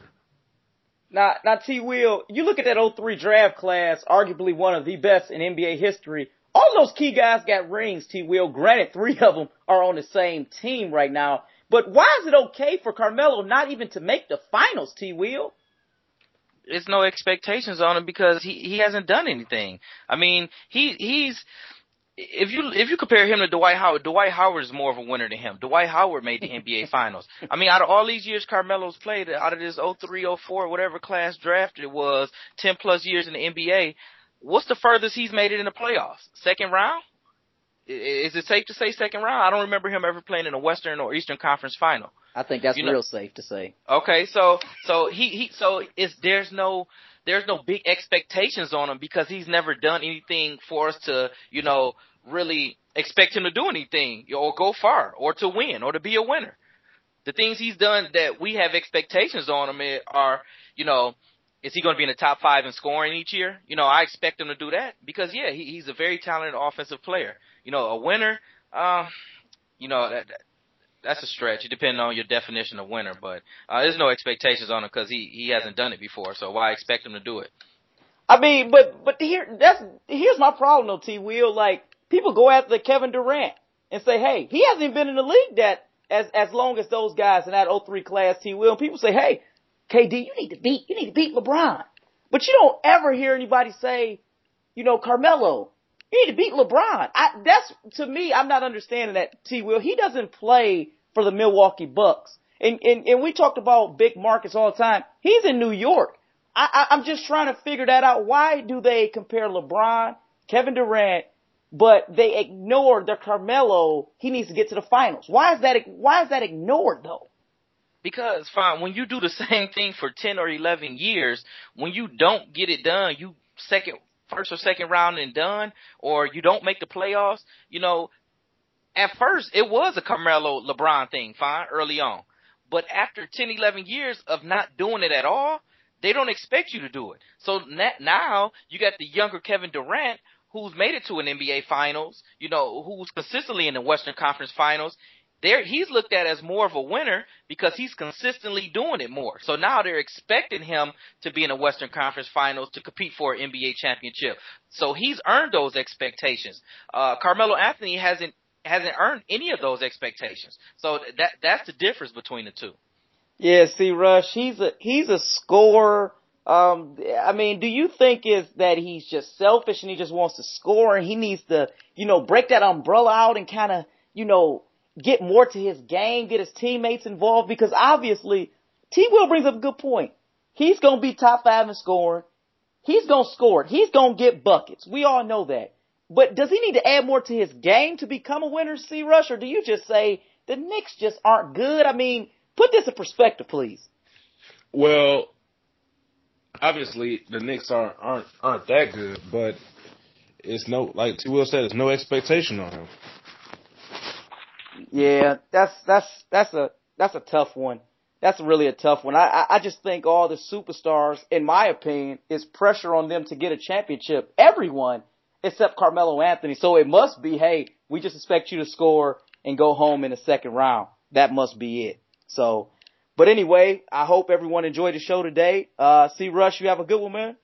Now, now, T. Will, you look at that oh three draft class, arguably one of the best in N B A history. All those key guys got rings, T. Will. Granted, three of them are on the same team right now. But why is it okay for Carmelo not even to make the finals, T. Will? There's no expectations on him because he, he hasn't done anything. I mean, he he's if you if you compare him to Dwight Howard, Dwight Howard is more of a winner than him. Dwight Howard made the N B A Finals. I mean, out of all these years Carmelo's played, out of this oh three, oh four, whatever class draft it was, ten plus years in the N B A, what's the furthest he's made it in the playoffs? Second round? Is it safe to say second round? I don't remember him ever playing in a Western or Eastern Conference final. I think that's you real know? safe to say. Okay, so so he, he so it's there's no there's no big expectations on him because he's never done anything for us to, you know, really expect him to do anything or go far or to win or to be a winner. The things he's done that we have expectations on him are, you know, is he going to be in the top five in scoring each year? You know, I expect him to do that because, yeah, he, he's a very talented offensive player. You know, a winner, uh, you know, that, that's a stretch. It depends on your definition of winner, but uh, there's no expectations on him because he, he hasn't done it before, so why expect him to do it? I mean, but but here that's here's my problem though, T. Will. Like, people go after Kevin Durant and say, hey, he hasn't been in the league that as as long as those guys in that oh three class, T. Will. And people say, hey, K D, you need to beat you need to beat LeBron. But you don't ever hear anybody say, you know, Carmelo, you need to beat LeBron. I, that's to me, I'm not understanding that, T. Will. He doesn't play for the Milwaukee Bucks. And and, and we talked about big markets all the time. He's in New York. I, I, I'm just trying to figure that out. Why do they compare LeBron, Kevin Durant, but they ignore the Carmelo? He needs to get to the finals. Why is that? Why is that ignored though? Because fine, when you do the same thing for ten or eleven years, when you don't get it done, you second, first or second round and done, or you don't make the playoffs. You know, at first it was a Carmelo LeBron thing, fine, early on, but after ten, eleven years of not doing it at all, they don't expect you to do it. So now you got the younger Kevin Durant who's made it to an N B A Finals, you know, who's consistently in the Western Conference Finals. There, he's looked at as more of a winner because he's consistently doing it more. So now they're expecting him to be in the Western Conference Finals to compete for an N B A championship. So he's earned those expectations. Uh, Carmelo Anthony hasn't hasn't earned any of those expectations. So that that's the difference between the two. Yeah, see, Rush, he's a he's a scorer. Um, I mean, do you think is that he's just selfish and he just wants to score and he needs to, you know, break that umbrella out and kind of, you know, get more to his game, get his teammates involved? Because obviously, T. Will brings up a good point. He's going to be top five in scoring. He's going to score it. He's going to get buckets. We all know that. But does he need to add more to his game to become a winner, C. Rush? Or do you just say the Knicks just aren't good? I mean, put this in perspective, please. Well, obviously the Knicks aren't aren't aren't that good, but it's no, like T. Will said, there's no expectation on him. Yeah, that's that's that's a that's a tough one. that's really a tough one. I, I just think all the superstars, in my opinion, is pressure on them to get a championship. Everyone except Carmelo Anthony. So it must be, hey, we just expect you to score and go home in the second round. That must be it. So, but anyway, I hope everyone enjoyed the show today. Uh, C. Rush, you have a good one, man?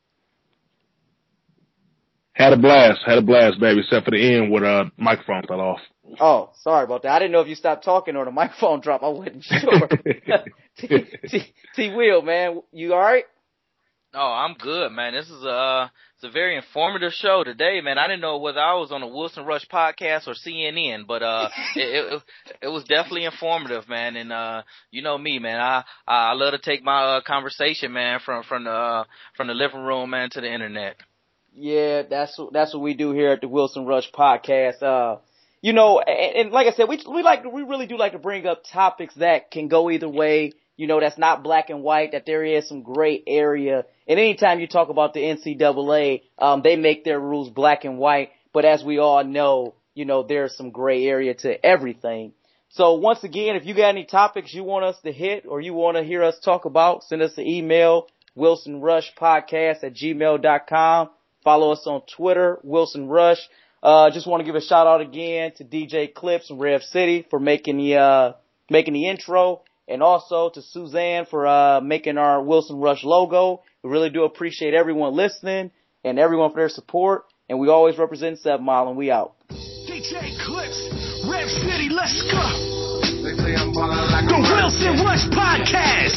Had a blast. Had a blast, baby, except for the end where uh, microphone fell off. Oh, sorry about that. I didn't know if you stopped talking or the microphone dropped. I wasn't sure. T, T, T Will, man, you all right? Oh, I'm good, man. This is a, it's a very informative show today, man. I didn't know whether I was on a Wilson Rush podcast or C N N, but uh, it, it it was definitely informative, man. And uh, you know me, man. I I love to take my uh, conversation, man, from from the uh, from the living room, man, to the internet. Yeah, that's that's what we do here at the Wilson Rush podcast. Uh, you know, and, and like I said, we we like we really do like to bring up topics that can go either way. You know, that's not black and white, that there is some gray area. And anytime you talk about the N C double A, um, they make their rules black and white. But as we all know, you know, there's some gray area to everything. So once again, if you got any topics you want us to hit or you want to hear us talk about, send us an email, wilson rush podcast at gmail dot com. Follow us on Twitter, Wilson Rush. Uh, just want to give a shout out again to D J Clips and Rev City for making the, uh, making the intro. And also to Suzanne for uh making our Wilson Rush logo. We really do appreciate everyone listening and everyone for their support. And we always represent Seven Mile, and we out. D J Clips, Rev City, let's go. The Wilson Rush Podcast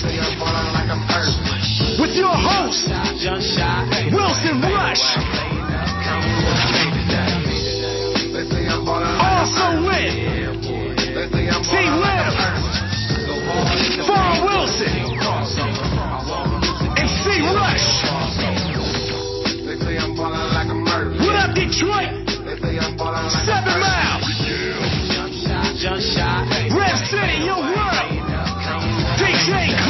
with your host, Wilson Rush. Also with T-Liv, Vaughn Wilson, and C. Rush. What up, Detroit? Seven Mile. Rev City, your world. D J